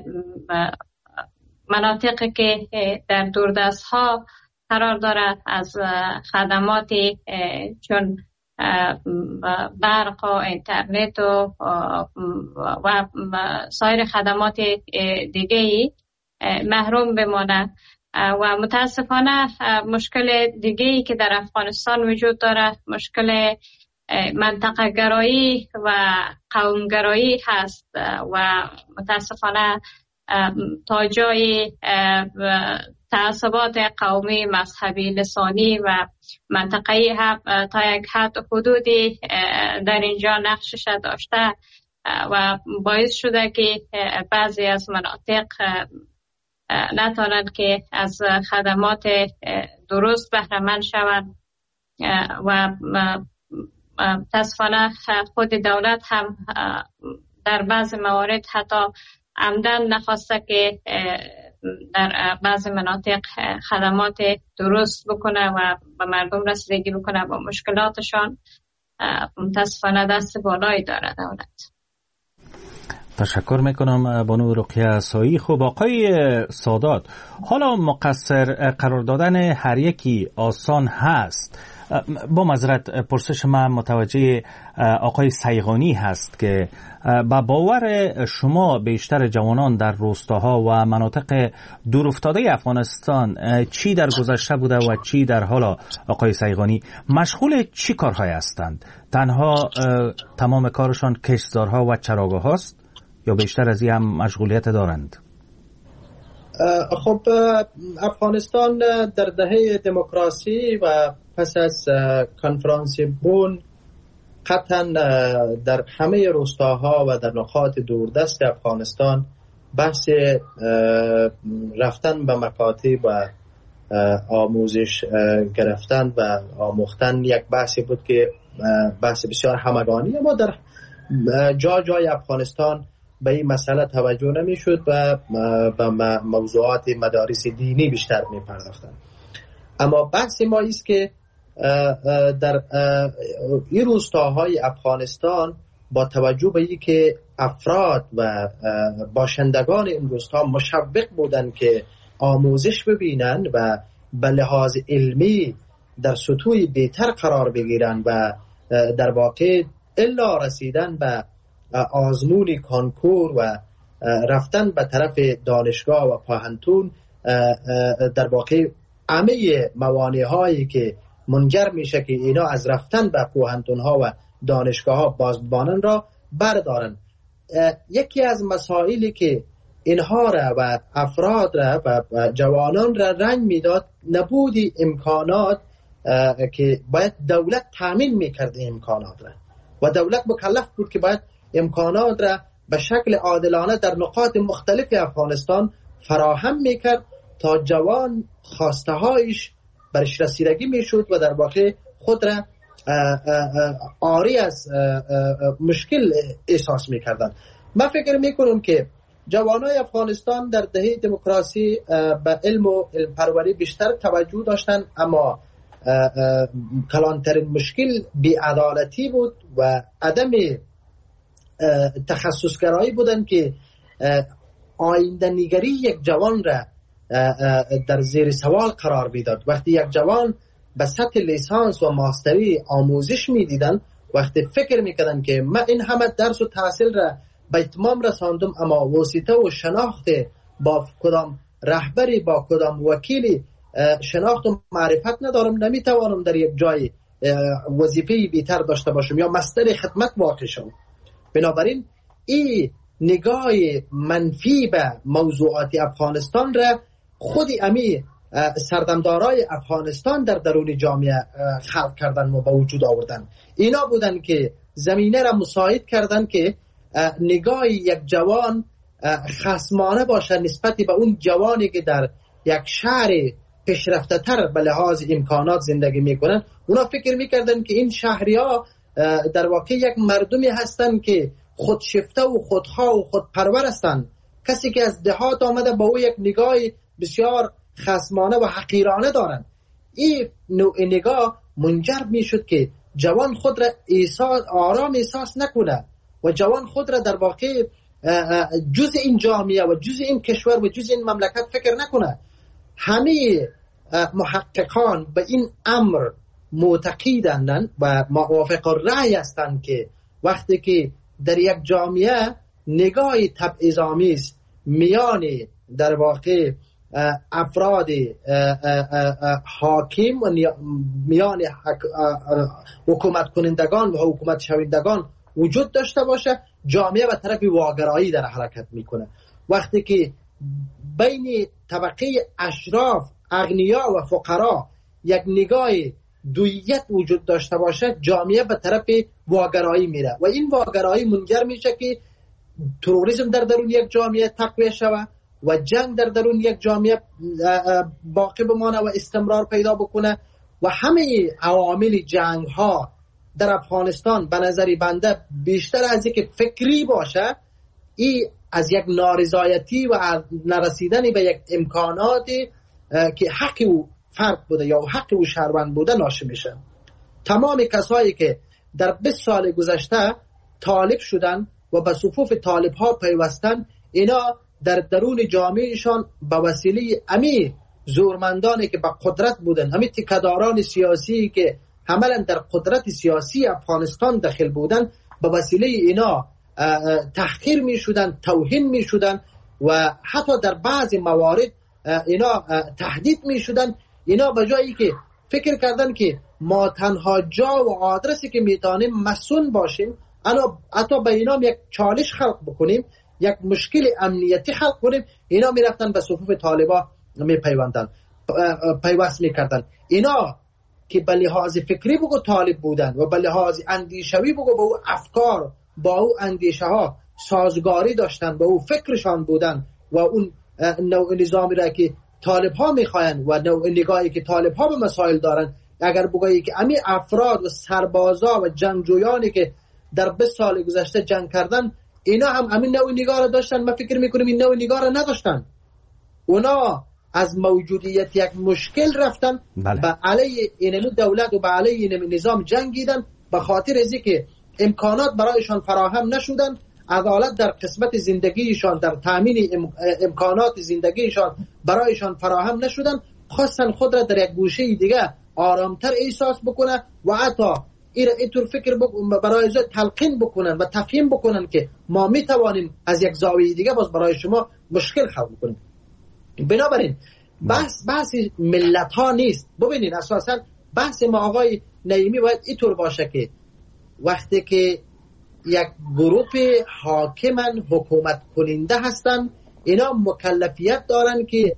مناطقی که در دوردست ها قرار دارد از خدمات چون برق و اینترنت و سایر خدمات دیگه‌ای محروم بمانند. و متاسفانه مشکل دیگه‌ای که در افغانستان وجود دارد مشکل منطقه گرایی و قوم گرایی هست و متاسفانه تا جای تعصبات قومی، مذهبی، لسانی و منطقه‌ای تا یک حد حدودی در اینجا نقشش داشته و باعث شده که بعضی از مناطق نتوانند که از خدمات درست بهره مند شوند و متاسفانه خود دولت هم در بعض موارد حتی عمدن نخواسته که در بعض مناطق خدمات درست بکنه و به مردم رسیدگی بکنه با مشکلاتشان. متاسفانه دست بالایی داره دولت. تشکر میکنم بانو رقیه سایی. خب آقای سادات، حالا مقصر قرار دادن هر یکی آسان هست. با معذرت پرسش من متوجه آقای سیغانی هست که با باور شما بیشتر جوانان در روستاها و مناطق دورافتاده افغانستان چی در گذشته بوده و چی در حالا آقای سیغانی مشغول چی کارهای هستند؟ تنها تمام کارشان کشتزارها و چراگاه هاست یا بیشتر از این هم مشغولیت دارند؟ خب افغانستان در دهه دموکراسی و پس از کنفرانس بون قطعا در همه روستاها و در نقاط دوردست افغانستان بحث رفتن به مکاتب و آموزش گرفتن و آموختن یک بحثی بود که بحث بسیار همگانی، اما در جای افغانستان به این مسئله توجه نمی شد و به موضوعات مدارس دینی بیشتر می پرداختن. اما بحث ما است که در این روستاهای افغانستان با توجه به این که افراد و باشندگان این روستا مشوق بودند که آموزش ببینند و به لحاظ علمی در سطوح بهتر قرار بگیرند و در واقع الا رسیدن به آزمون کانکور و رفتن به طرف دانشگاه و پاهنتون در واقع همه موانع هایی که منجر میشه که اینا از رفتن به پاهنتون ها و دانشگاه ها بازبانن را بردارن. یکی از مسائلی که اینها را و افراد را و جوانان را رنج میداد نبود امکانات که باید دولت تامین میکرد امکانات را و دولت مکلف بود که باید امکانات را به شکل عادلانه در نقاط مختلف افغانستان فراهم میکرد تا جوان خواسته هایش برش رسیدگی میشد و در واقع خود را عاری از مشکل احساس میکردند. من فکر میکنم که جوانای افغانستان در دهه دموکراسی به علم و علم پروری بیشتر توجه داشتند، اما کلانترین مشکل بی‌عدالتی بود و عدم تخصصگرایی بودند که آینده نگری یک جوان را در زیر سوال قرار میداد. وقتی یک جوان به سطح لیسانس و ماستری آموزش میدیدن، وقتی فکر میکردن که من این همه درس و تحصیل را به اتمام رساندم اما واسطه و شناخت با کدام رهبری با کدام وکیلی شناخت و معرفت ندارم، نمیتوانم در یک جای وظیفه بیتر داشته باشم یا مصدر خدمت واقع شم. بنابراین این نگاه منفی به موضوعات افغانستان را خود امی سردمدارای افغانستان در درون جامعه خلق کردن و به وجود آوردن. اینا بودن که زمینه را مساعد کردن که نگاه یک جوان خصمانه باشه نسبت به اون جوانی که در یک شهر پیشرفته تر به لحاظ امکانات زندگی میکنن. اونا فکر میکردن که این شهری ها در واقع یک مردمی هستن که خودشفته و خودخواه و خودپرور هستن. کسی که از دهات آمده با او یک نگاه بسیار خصمانه و حقیرانه دارن. این نوع نگاه منجر میشد که جوان خود را آرام احساس نکنه و جوان خود را در واقع جز این جامعه و جز این کشور و جز این مملکت فکر نکنه. همه محققان به این امر معتقدند و موافق الرأی هستند که وقتی که در یک جامعه نگاه تبعیض‌آمیز میان در واقع افراد حاکم و میان حکومت کنندگان و حکومت شوندگان وجود داشته باشه، جامعه به طرف واگرایی در حرکت میکنه. وقتی که بین طبقه اشراف، اغنیا و فقرا یک نگاه دویت وجود داشته باشه، جامعه به طرف واگرایی میره و این واگرایی منجر میشه که تروریسم در درون یک جامعه تقویت شود و جنگ در درون یک جامعه باقی بمانه و استمرار پیدا بکنه و همه عوامل جنگ ها در افغانستان به نظر بنده بیشتر از اینکه فکری باشه، این از یک نارضایتی و نرسیدن به یک امکاناتی که حق او فرد بوده یا حق او شهروند بوده ناشی میشه. تمام کسایی که در 20 سال گذشته طالب شدن و به صفوف طالب ها پیوستن، اینا در درون جامعهشان به وسیله امی زورمندانی که به قدرت بودن، امی تکداران سیاسی که عملا در قدرت سیاسی افغانستان داخل بودن، به وسیله اینا تحقیر می شدن، توهین می شدن و حتی در بعضی موارد اینا تهدید می شدن. اینا به جایی که فکر کردن که ما تنها جا و آدرسی که میتونیم مسئول باشیم، حتی به اینا یک چالش خلق بکنیم، یک مشکل امنیتی خلق کنیم، اینا میرفتن به صفوف طالبا پیوست میکردن. اینا که به لحاظ فکری بگو طالب بودن و به لحاظ اندیشوی بگو با او افکار، با او اندیشه ها سازگاری داشتن، با او فکرشان بودن و اون نوع نظامی را که طالب ها میخواین و نوع نگاهی که طالب ها به مسائل دارن، اگر بگویی که امی افراد و سربازا و جنگجویانی که در 20 سال گذشته جنگ کردن، اینا هم همین نوع نگاه را داشتن، من فکر میکنم این نوع نگاه را نداشتن. اونا از موجودیت یک مشکل رفتن به علیه این دولت و به علیه این نظام جنگیدن، به خاطر ازی که امکانات برایشان فراهم نشودن، عدالت در قسمت زندگیشان، در تامین امکانات زندگیشان برایشان فراهم نشودن، خواستن خود را در یک گوشه دیگه آرامتر احساس بکنه و حتی اینطور فکر برای تلقین بکنن و تفهیم بکنن که ما میتوانیم از یک زاویه دیگه باز برای شما مشکل خلق کنیم. بنابراین بحث ملت ها نیست. ببینید اساسا بحث ما آقای نعیمی باید اینطور باشه که وقتی که یک گروه حاکمن، حکومت کننده هستن، اینا مکلفیت دارن که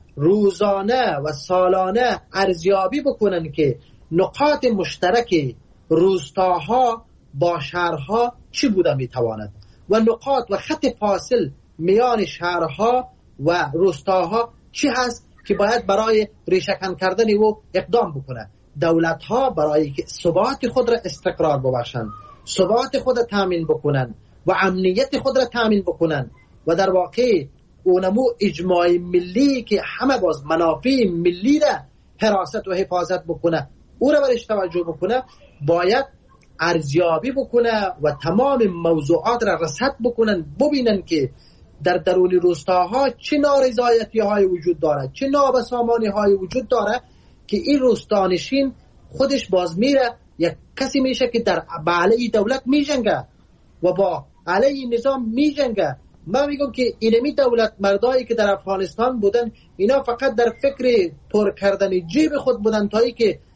روزانه و سالانه ارزیابی بکنن که نقاط مشترک روستاها با شهرها چی بوده میتواند و نقاط و خط فاصل میان شهرها و روستاها چی هست که باید برای ریشه‌کن کردن او اقدام بکنه. دولت ها برای که ثبات خود را استقرار ببخشند، ثبات خود را تامین بکنن و امنیت خود را تامین بکنن و در واقع اونمو اجماع ملی که همه باز منافع ملی را حراست و حفاظت بکنه، او را برش توجه بکنه، باید ارزیابی بکنه و تمام موضوعات را رصد بکنن، ببینن که در درون روستاها چه نارضایتی های وجود داره، چه نابسامانی های وجود داره که این روستانشین خودش باز میره یک کسی میشه که در علیه دولت میجنگه و با علیه نظام میجنگه. من میگم که اینمی دولت مردایی که در افغانستان بودن، اینا فقط در فکر پر کردن جیب خود بودن تایی که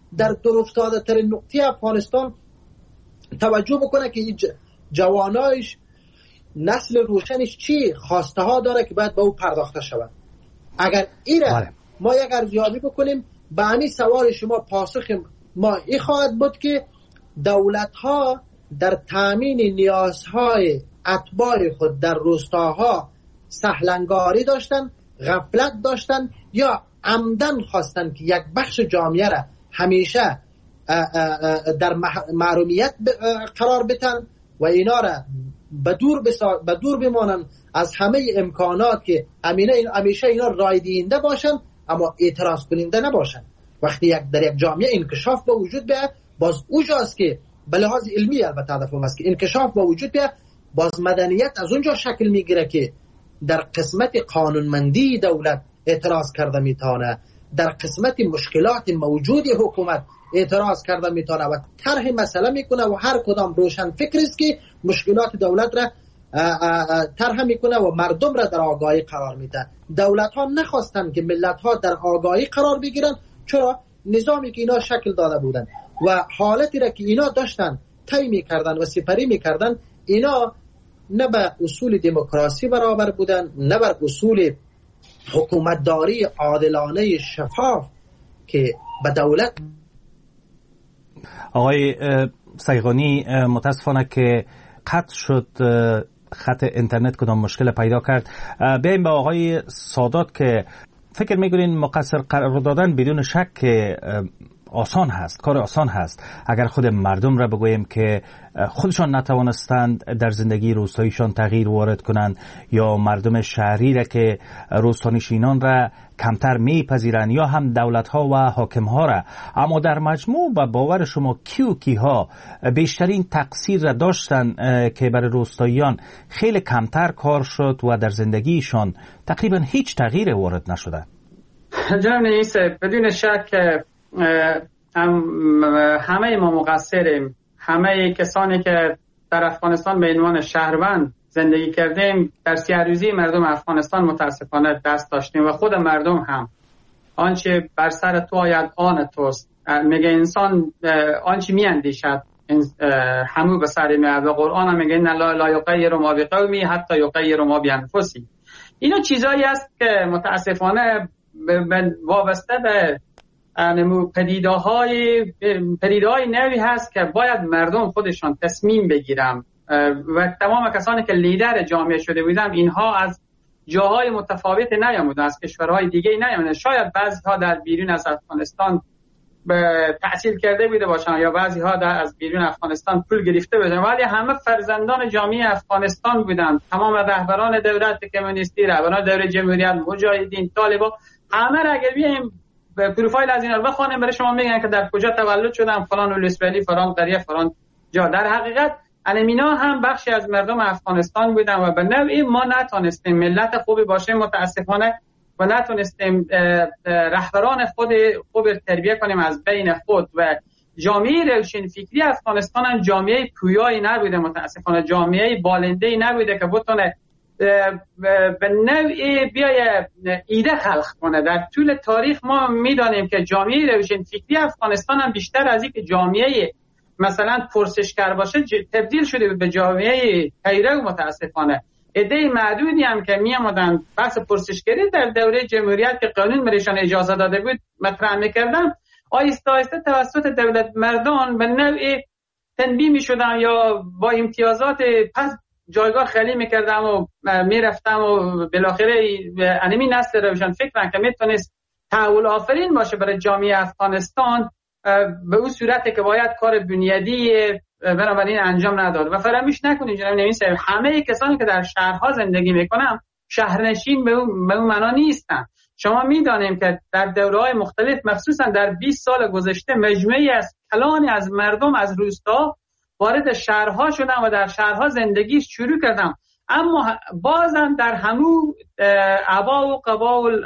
در درافتاده ترین نقطه افغانستان توجه بکنه که جوانایش نسل روشنش چی خواسته ها داره که باید به او پرداخته شود. اگر ایره ما یک ارزیابی بکنیم به همین سوال شما پاسخ ما این خواهد بود که دولت ها در تامین نیازهای اتباع خود در روستاها سهلنگاری داشتن، غفلت داشتن یا عمدن خواستن که یک بخش جامعه را همیشه در محرومیت قرار بتن و اینا را به دور بمانن از همه امکانات که همیشه اینا رای دهنده باشن اما اعتراض کننده نباشن. وقتی در یک جامعه انکشاف به وجود بیاد، باز اونجاست که به لحاظ علمی البته هدفم است که انکشاف به وجود بیاد، باز مدنیت از اونجا شکل میگیره که در قسمت قانونمندی دولت اعتراض کرده میتونه، در قسمت مشکلات موجود حکومت اعتراض کرده میتونه و طرح مسئله میکنه و هر کدام روشن فکر است که مشکلات دولت را طرح میکنه و مردم را در آگاهی قرار میده. دولت ها نخواستن که ملت ها در آگاهی قرار بگیرن، چرا؟ نظامی که اینا شکل داده بودن و حالتی را که اینا داشتن طی میکردن و سپری میکردن، اینا نه به اصول دموکراسی برابر بودن، نه بر اصول حکومتداری عادلانه شفاف که به دولت. آقای سیغانی، متاسفانه که قطع شد خط اینترنت، کدام مشکل پیدا کرد. بیاییم به آقای سادات که فکر می‌کنین مقصر قرار دادن بدون شک آسان هست، کار آسان هست. اگر خود مردم را بگوییم که خودشان نتوانستند در زندگی روستاییشان تغییر وارد کنند یا مردم شهری را که روستانشینان را کمتر میپذیرند یا هم دولت‌ها و حاکم‌ها را، اما در مجموع با باور شما کیها بیشترین تقصیر را داشتند که برای روستاییان خیلی کمتر کار شد و در زندگیشان تقریبا هیچ تغییر وارد نشده؟ جناب رئیس، بدون شک همه ما مقصریم. همه کسانی که در افغانستان به عنوان شهروند زندگی کردیم در سیاه‌روزی مردم افغانستان متاسفانه دست داشتیم و خود مردم هم. آنچه بر سر تو آید آن توست، میگه انسان آنچه میاندیشد همو به سر میاد و قرآن هم میگه لا یغیر ما بقومی حتی یغیر ما بانفسهم. اینا چیزایی است که متاسفانه وابسته به پدیده‌های نوی هست که باید مردم خودشان تصمیم بگیرن و تمام کسانی که لیدر جامعه شده بودن اینها از جاهای متفاوت نیامدن، از کشورهای دیگه نیامدن. شاید بعضی‌ها در بیرون از افغانستان تحصیل کرده بوده باشن یا بعضی‌ها از بیرون افغانستان پول گرفته بودن، ولی همه فرزندان جامعه افغانستان بودن. تمام رهبران دولت کمونیستی، رهبران دوره جمهوریت، مجاهدین، طالبان، همه را اگر بیایم پروفایل از اینا رو بخونیم برای شما میگن که در کجا تولد شدن، فلان ولسوالی، فلان قریه، فلان جا. در حقیقت اینا هم بخشی از مردم افغانستان بودن و به نوعی ما نتونستیم ملت خوبی باشیم متاسفانه و نتونستیم رهبران خوب تربیت کنیم از بین خود. و جامعه روشن فکری افغانستان هم جامعه پویایی نبوده متاسفانه، جامعه بالنده‌ای نبوده که بتونه به نوعی بیای ایده خلق کنه. در طول تاریخ ما میدانیم که جامعه روشن فکری افغانستان هم بیشتر از این که جامعه مثلا پرسشگر باشه تبدیل شده به جامعه پیرو. متاسفانه عده معدودی هم که میامدن بحث پرسشگری در دوره جمهوریت که قانون برایشان اجازه داده بود مطرح میکردن، آهسته آهسته توسط دولت مردان به نوعی تنبیه میشدن یا با امتیازات پس جایگاه خالی میکردم و میرفتم و بالاخره انمی نسل روشن فکرن که میتونست تحول آفرین باشه برای جامعه افغانستان به اون صورتی که باید کار بنیادی بنابراین انجام نداد. و فراموش نکنید جناب نوین صاحب، همه کسانی که در شهرها زندگی میکنن شهرنشین به اون معنا نیستن. شما میدانیم که در دوره‌های مختلف مخصوصا در 20 سال گذشته مجموعی از کلانی از مردم از روستا وارد شهرها شدن و در شهرها زندگی شروع کردن، اما بازم در همون عبا و قبا و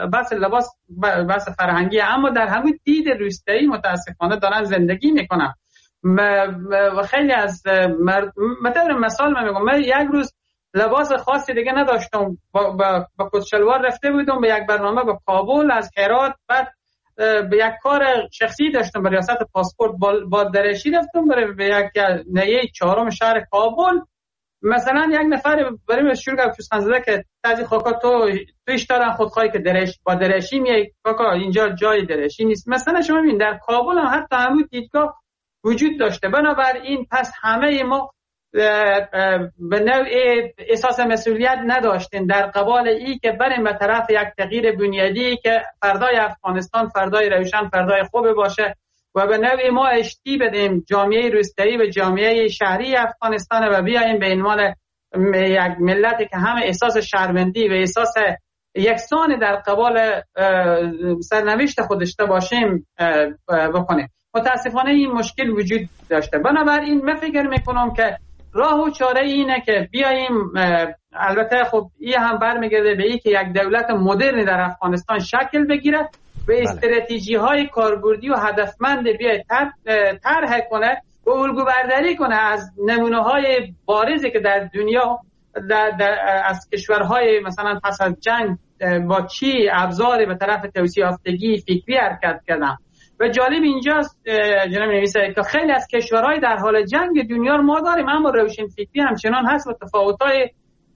بس فرهنگی، اما در همون دید روستایی متاسفانه دارن زندگی میکنن. و خیلی از مثال من میگم، من یک روز لباس خاصی دیگه نداشتم، با کت شلوار رفته بودم به یک برنامه به کابل از هرات، بعد به یک کار شخصی داشتم، به ریاست پاسپورت با درشی رفتم به یک نیه 4 شهر کابل. مثلا یک نفر بریم شروع کرد پوستن زده که تازی خوکا تویش دارن خودخواهی که با درشی میای کاکا اینجا جای درشی نیست. مثلا شما ببین در کابل هم حتی همون دیدگاه وجود داشته. بنابراین پس همه ما به نوع احساس مسئولیت نداشتیم در قبال ای که بریم به طرف یک تغییر بنیادی که فردای افغانستان فردای روشن فردای خوب باشه و به نوع ما اشتی بدیم جامعه روستایی و جامعه شهری افغانستان و بیاییم به عنوان یک ملتی که همه احساس شرمندی و احساس یکسان در قبال سرنوشت خودش باشیم بکنیم. متاسفانه این مشکل وجود داشته. بنابراین من فکر میکنم که راه و چاره اینه که بیاییم، البته خب این هم برمیگرده به این که یک دولت مدرن در افغانستان شکل بگیره و استراتژی های کاربردی و هدفمند بیاید طرح کنه و الگو برداری کنه از نمونه های بارزی که در دنیا از کشورهای مثلا پس از جنگ با چی ابزاری به طرف توسعه یافتگی فکری حرکت کردن. و جالب اینجاست جناب نویسنده که خیلی از کشورهای در حال جنگ دنیا رو ما داریم اما روشن فکری همچنان هست و تفاوت‌های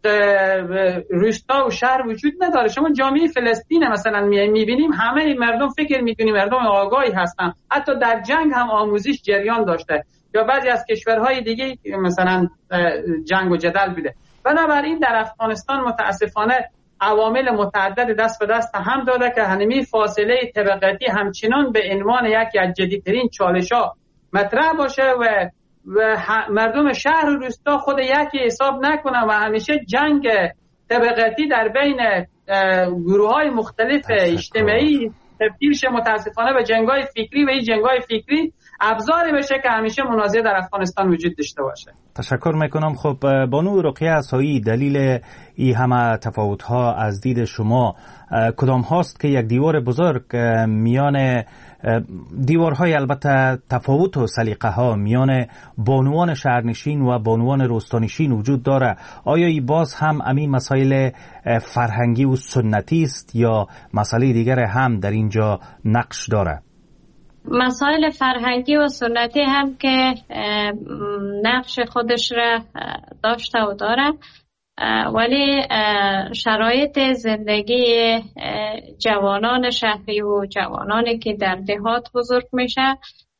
روستا و شهر وجود نداره. شما جامعه فلسطین مثلا میبینیم همه مردم فکر میکنیم مردم آگاهی هستن، حتی در جنگ هم آموزش جریان داشته، یا بعضی از کشورهای دیگه مثلا جنگ و جدل بوده. بنابراین در افغانستان متاسفانه عوامل متعدد دست به دست هم داده که همین فاصله طبقاتی همچنان به عنوان یکی از جدیدترین چالش‌ها مطرح باشه و مردم شهر و روستا خود یکی حساب نکنن و همیشه جنگ طبقاتی در بین گروه‌های مختلف اجتماعی تبدیل شه متاسفانه به جنگ‌های فکری و این جنگ‌های فکری ابزاری بشه که همیشه منازعه در افغانستان وجود داشته باشه. تشکر میکنم. خب بانو رقیه عصایی، دلیل این همه تفاوت‌ها از دید شما کدام هاست که یک دیوار بزرگ میان دیوارهای البته تفاوت و سلیقه ها میان بانوان شهرنشین و بانوان روستانشین وجود داره؟ آیا ای باز هم امی مسائل فرهنگی و سنتی است یا مسئله دیگر هم در اینجا نقش داره؟ مسائل فرهنگی و سنتی هم که نقش خودش را داشته و داره، ولی شرایط زندگی جوانان شهری و جوانانی که در دهات بزرگ میشه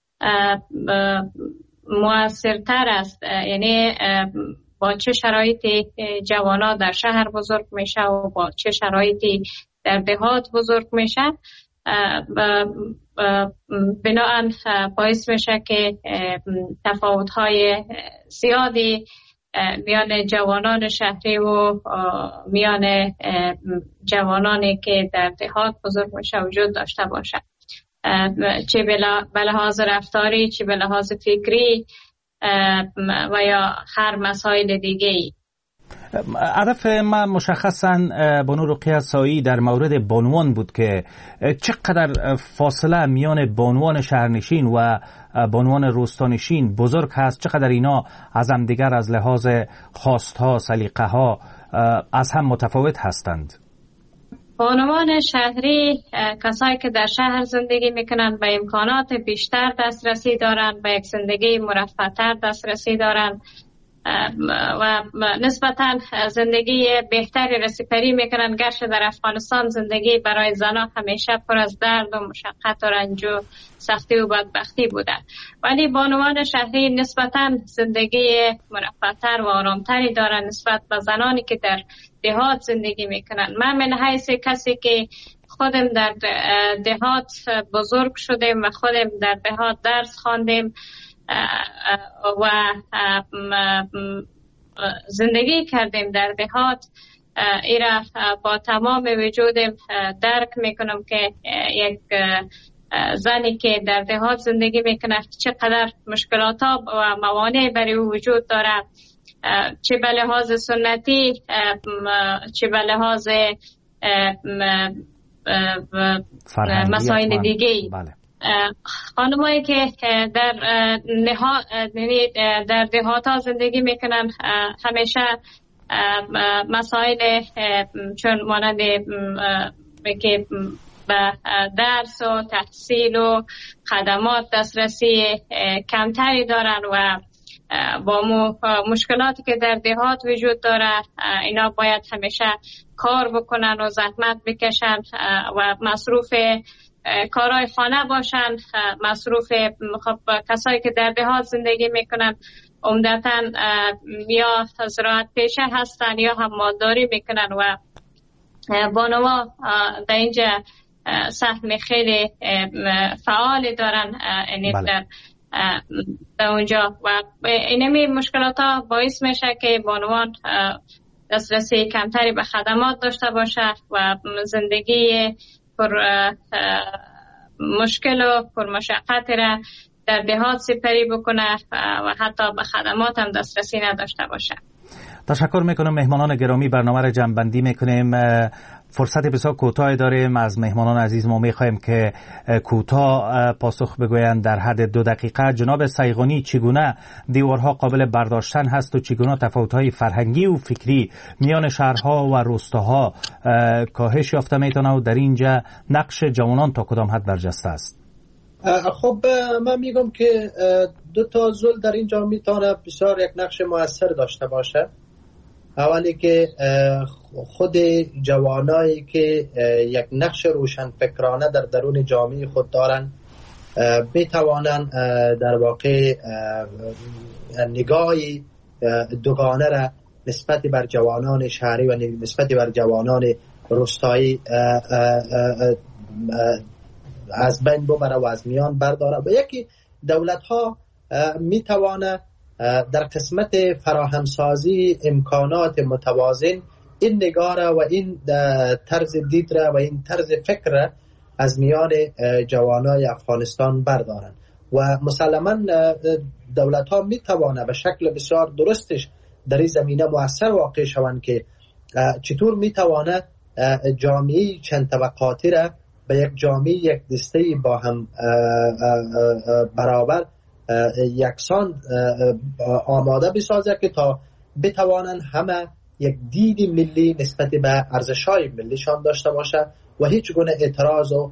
مؤثرتر است. یعنی با چه شرایطی جوانا در شهر بزرگ میشه و با چه شرایطی در دهات بزرگ میشه بناهن باعث میشه که تفاوت‌های زیادی میان جوانان شهری و میان جوانانی که در دهات بزرگ میشه وجود داشته باشه، چه به لحاظ رفتاری چه به لحاظ فکری و یا هر مسائل دیگه ای. هدف ما مشخصاً بانو رقیه عصایی در مورد بانوان بود که چقدر فاصله میان بانوان شهرنشین و بانوان روستانشین بزرگ هست، چقدر اینا از هم دیگر از لحاظ خواستها سلیقه ها از هم متفاوت هستند. بانوان شهری کسایی که در شهر زندگی میکنن به امکانات بیشتر دسترسی دارن، به یک زندگی مرفه‌تر دسترسی دارن و نسبتاً زندگی بهتری رسیپری میکنن. گرچه در افغانستان زندگی برای زنان همیشه پر از درد و مشقت و رنج و سختی و بدبختی بوده، ولی بانوان شهری نسبتاً زندگی مرفه‌تر و آرامتری دارن نسبت به زنانی که در دهات زندگی میکنن. من من حیث کسی که خودم در دهات بزرگ شدیم و خودم در دهات درس خواندیم و زندگی کردیم در دهات، ایرا با تمام وجودم درک میکنم که یک زنی که در دهات زندگی میکنه چقدر مشکلات و موانع برای وجود داره، چه به لحاظ سنتی چه به لحاظ مسائل دیگه. بله. خانمایی که در دهات ها زندگی میکنن همیشه مسائل چون مانند که به درس و تحصیل و خدمات دسترسی کمتری دارن و با مشکلاتی که در دهات وجود داره اینا باید همیشه کار بکنن و زحمت بکشن و مصروف کارهای خانه باشن. مصروف کسایی که در دهات زندگی میکنن عمدتاً یا زراعت پیشه هستن یا هم مالداری میکنن و بانوا در اینجا سهم خیلی فعالی دارن در اونجا و اینمی مشکلات ها باعث میشه که بانوان دسترسی کمتری به خدمات داشته باشه و زندگی پر مشکل و پر مشقت را در دهات سپری بکنه و حتی به خدمات هم دسترسی نداشته باشه. تشکر میکنم. مهمانان گرامی، برنامه را جمع‌بندی میکنیم. فرصت بسیار کوتاه داریم. از مهمانان عزیز ما میخوایم که کوتاه پاسخ بگویند در حد 2 دقیقه. جناب سیغانی، چگونه دیوارها قابل برداشتن هست و چگونه تفاوت‌های فرهنگی و فکری میان شهرها و روستاها کاهش یافته میتونه و در اینجا نقش جوانان تا کدام حد برجسته است؟ خب من میگم که 2 زل در اینجا میتونه بسیار یک نقش مؤثر داشته باشه. اولی که خود جوانایی که یک نقش روشن فکرانه در درون جامعه خود دارن بتوانن در واقع نگاهی دوگانه را نسبت بر جوانان شهری و نسبت بر جوانان روستایی از بین ببره و از میان برداره. و یکی دولت ها میتوانه در قسمت فراهمسازی امکانات متوازن این نگاه را و این طرز دید را و این طرز فکر را از میان جوانای افغانستان بردارن و مسلما دولت ها میتوانه به شکل بسیار درستش در این زمینه مؤثر واقع شوند که چطور میتوانه جامعه چند طبقاتی را به یک جامعه یک دسته با هم برابر یکسان آماده بسازه که تا بتوانند همه یک دید ملی نسبت به ارزش‌های ملیشان داشته باشه و هیچ گونه اعتراض و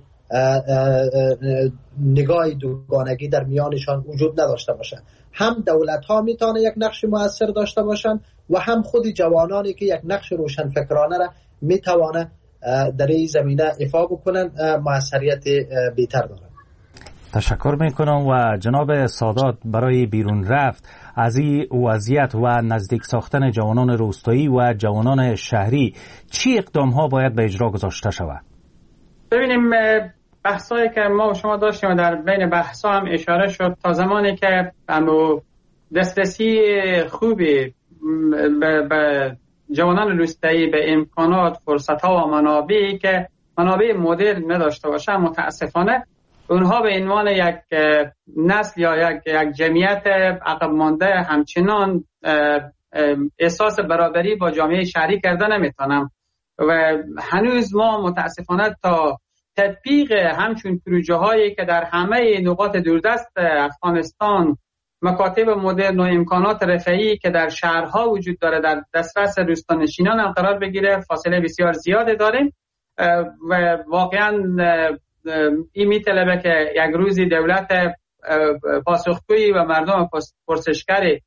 نگاه دوگانگی در میانشان وجود نداشته باشه. هم دولت‌ها میتونه یک نقش مؤثر داشته باشند و هم خود جوانانی که یک نقش روشن فکرانه را میتونه در این زمینه ایفا بکنن موثریت بهتر دارن. تشکر میکنم. و جناب سادات، برای بیرون رفت از این وضعیت و نزدیک ساختن جوانان روستایی و جوانان شهری چی اقدام ها باید به اجرا گذاشته شود؟ ببینیم بحثایی که ما و شما داشتیم و در بین بحثا هم اشاره شد، تا زمانی که دسترسی خوبی به جوانان روستایی به امکانات، فرصت‌ها و منابعی که منابع مدرن نداشته باشن، متاسفانه اونها به عنوان یک نسل یا یک جمعیت عقب مانده همچنان احساس برابری با جامعه شهری کرده نمیتونم و هنوز ما متاسفانه تا تطبیق همچون پروژه هایی که در همه نقاط دوردست افغانستان مکاتب مدرن و امکانات رفاهی که در شهرها وجود داره در دسترس روستانشینان هم قرار بگیره، فاصله بسیار زیاده داریم و واقعا این میطلبه که یک روزی دولت پاسخگویی و مردم پرسشگری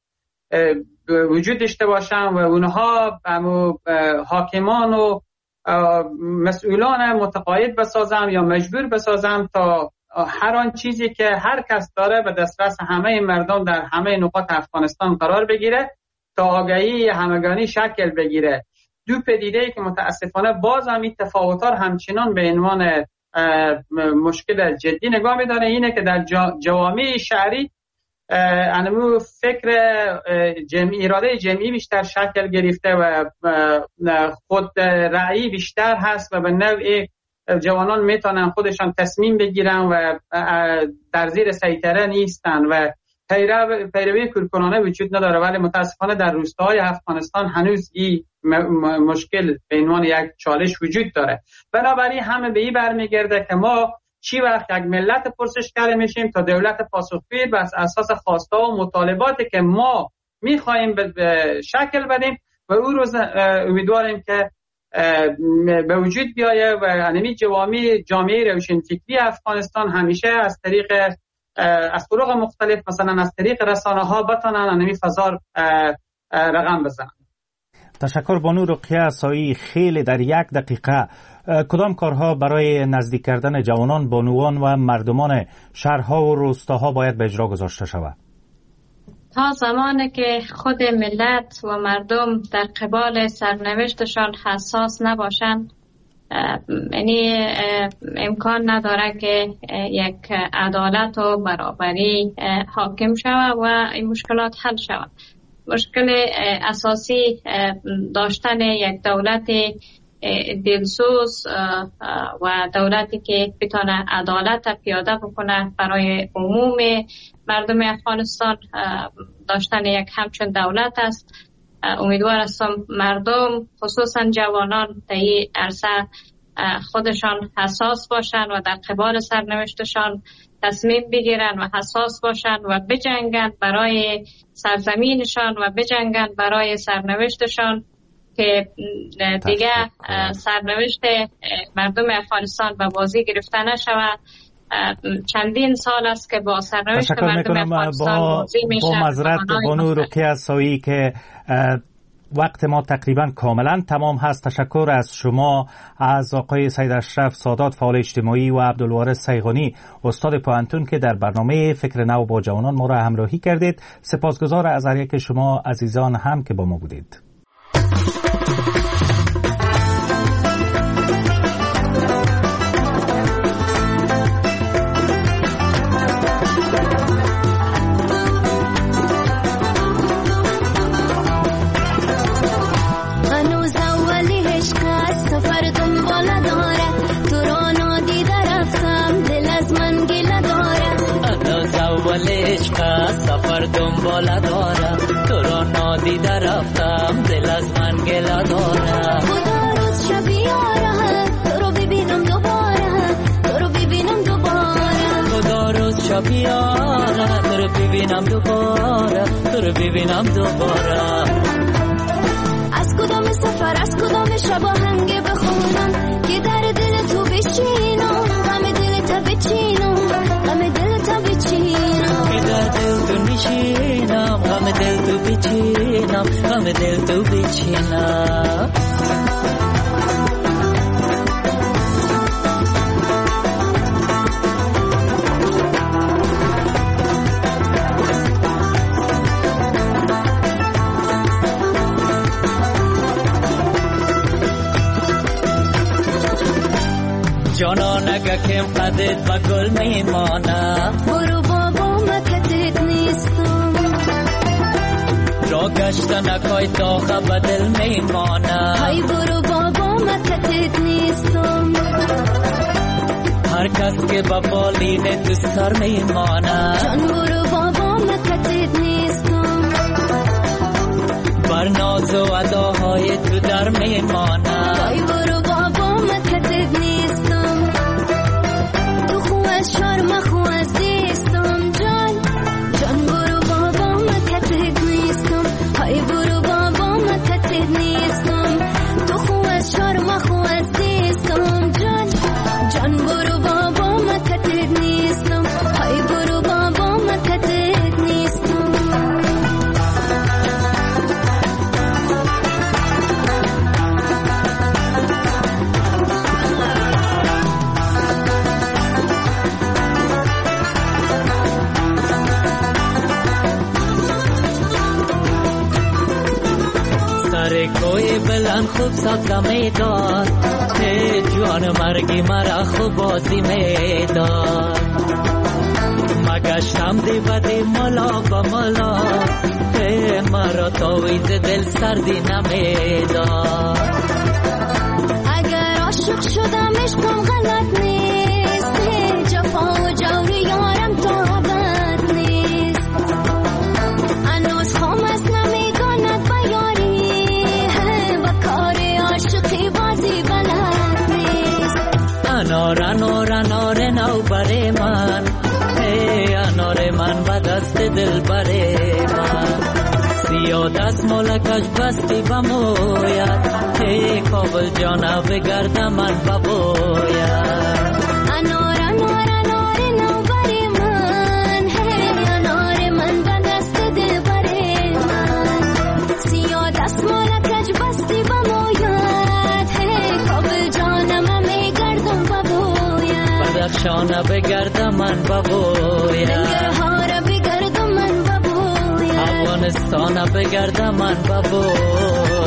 وجود داشته باشن و اونها حاکمان و مسئولان متقاعد بسازم یا مجبور بسازم تا هر آن چیزی که هر کس داره به دسترس همه مردم در همه نقاط افغانستان قرار بگیره تا آگاهی همگانی شکل بگیره. دو پدیده‌ای که متاسفانه باز هم این تفاوت‌ها همچنان به عنوان مشکل جدی نگاه می‌داره اینه که در جوامع شهری انمو فکر اراده جمعی بیشتر شکل گرفته و خود رأیی بیشتر هست و به نوعی جوانان میتونن خودشان تصمیم بگیرن و در زیر سیطره نیستن و پیروی کورکورانه وجود نداره. ولی متاسفانه در روستاهای افغانستان هنوز این مشکل به عنوان یک چالش وجود داره. بنابراین همه به این برمیگرده که ما چی وقت یک ملت پرسشگر میشیم تا دولت پاسخگوی بر اساس خواسته و مطالباتی که ما میخوایم به شکل بدیم و اون روز امیدواریم که به وجود بیایه و همین جامعه روشنفکری افغانستان همیشه از طرق مختلف، مثلا از طریق رسانه ها بتانن همین فضا رقم بزنن. تشکر بانو رقیه عصایی. خیلی در 1 دقیقه کدام کارها برای نزدیک کردن جوانان، بانوان و مردمان شهرها و روستاها باید به اجرا گذاشته شود؟ تا زمانی که خود ملت و مردم در قبال سرنوشتشان حساس نباشند، یعنی امکان نداره که یک عدالت و برابری حاکم شود و این مشکلات حل شود. مشکل اساسی داشتن یک دولت دلسوز و دولتی که بتونه عدالت پیاده بکنه برای عموم مردم افغانستان، داشتن یک همچون دولت است. امیدوار هستم مردم خصوصا جوانان در این عرصه خودشان حساس باشند و در قبال سرنوشتشان تصمیم بگیرن و حساس باشند و بجنگند برای سرزمینشان و بجنگند برای سرنوشتشان که دیگه سرنوشت مردم افغانستان به بازی گرفته نشود. چندین سال است که با سرنوشت مردم افغانستان بازی میشه. با معذرت بانو رقیه عصایی که وقت ما تقریبا کاملا تمام هست. تشکر از شما، از آقای سید اشرف سادات فعال اجتماعی و عبدالوارث سیغانی استاد پوهنتون که در برنامه فکر نو با جوانان ما را همراهی کردید. سپاسگزار از هر یک شما عزیزان هم که با ما بودید. سفر دنباله داره، تو را نادیده رفتم، دل از من گله داره. خدا روز شب یاره، تو رو ببینم دوباره، تو رو ببینم دوباره. خدا روز شب یاره، تو رو ببینم دوباره، تو رو ببینم دوباره. از کدام سفر، از کدام شب آهنگ بخونم که در دل تو بشینم، غم دل تو بچینم، غم دل تو بچینم، که در دل تو نشینم، غم دل تو بچینم، غم دل تو بچینم. جانان اگه کم قدت و گل میمانه، برو بابا مکتت نیستم، را گشتن اکای داغه به دل میمانه. های برو بابا مکتت نیستم، هر کس که با بالین تو سر میمانه. جان برو بابا مکتت نیستم، بر ناز و اداهای تو در میمانه. های برو بابا مکتت نیستم، تو خو از شرم خو از دیستم، جان جان برو بابا مکتت نیستم، های برو بابا مکتت نیستم، تو خو از شرم خو از دیستم، جان جان برو بابا مکتت نیستم، های برو بابا مکتت نیستم. سر کوی بلند خوب سبزه میداد، ای جوان مرگی مرا خوب بازی میداد. مگشتم دی بدی ملا با ملا، ای مرا تاویز دل سردی نمیداد. اگر عاشق شدم عشقم غلط نیست، جفا و جور یارم طاقت نیست، هنوز خام است نمیگاند به یاری، و کار عاشقی بازی بلد نیست. انار انار انار نو بر من، ای انار من به دست دل بر من. سیاه دستمالکش بستی بموید ای کابل جانا بگرد من ببوید انار انار انار نوبر من هی انار من به دست ده بر من سیاه دستمالکش بستی بموید هی کابل جانم میگردم ببوید بدخشان بگرد من ببوید ننگرهار بگردم من ببوید افغانستان بگرد من ببوید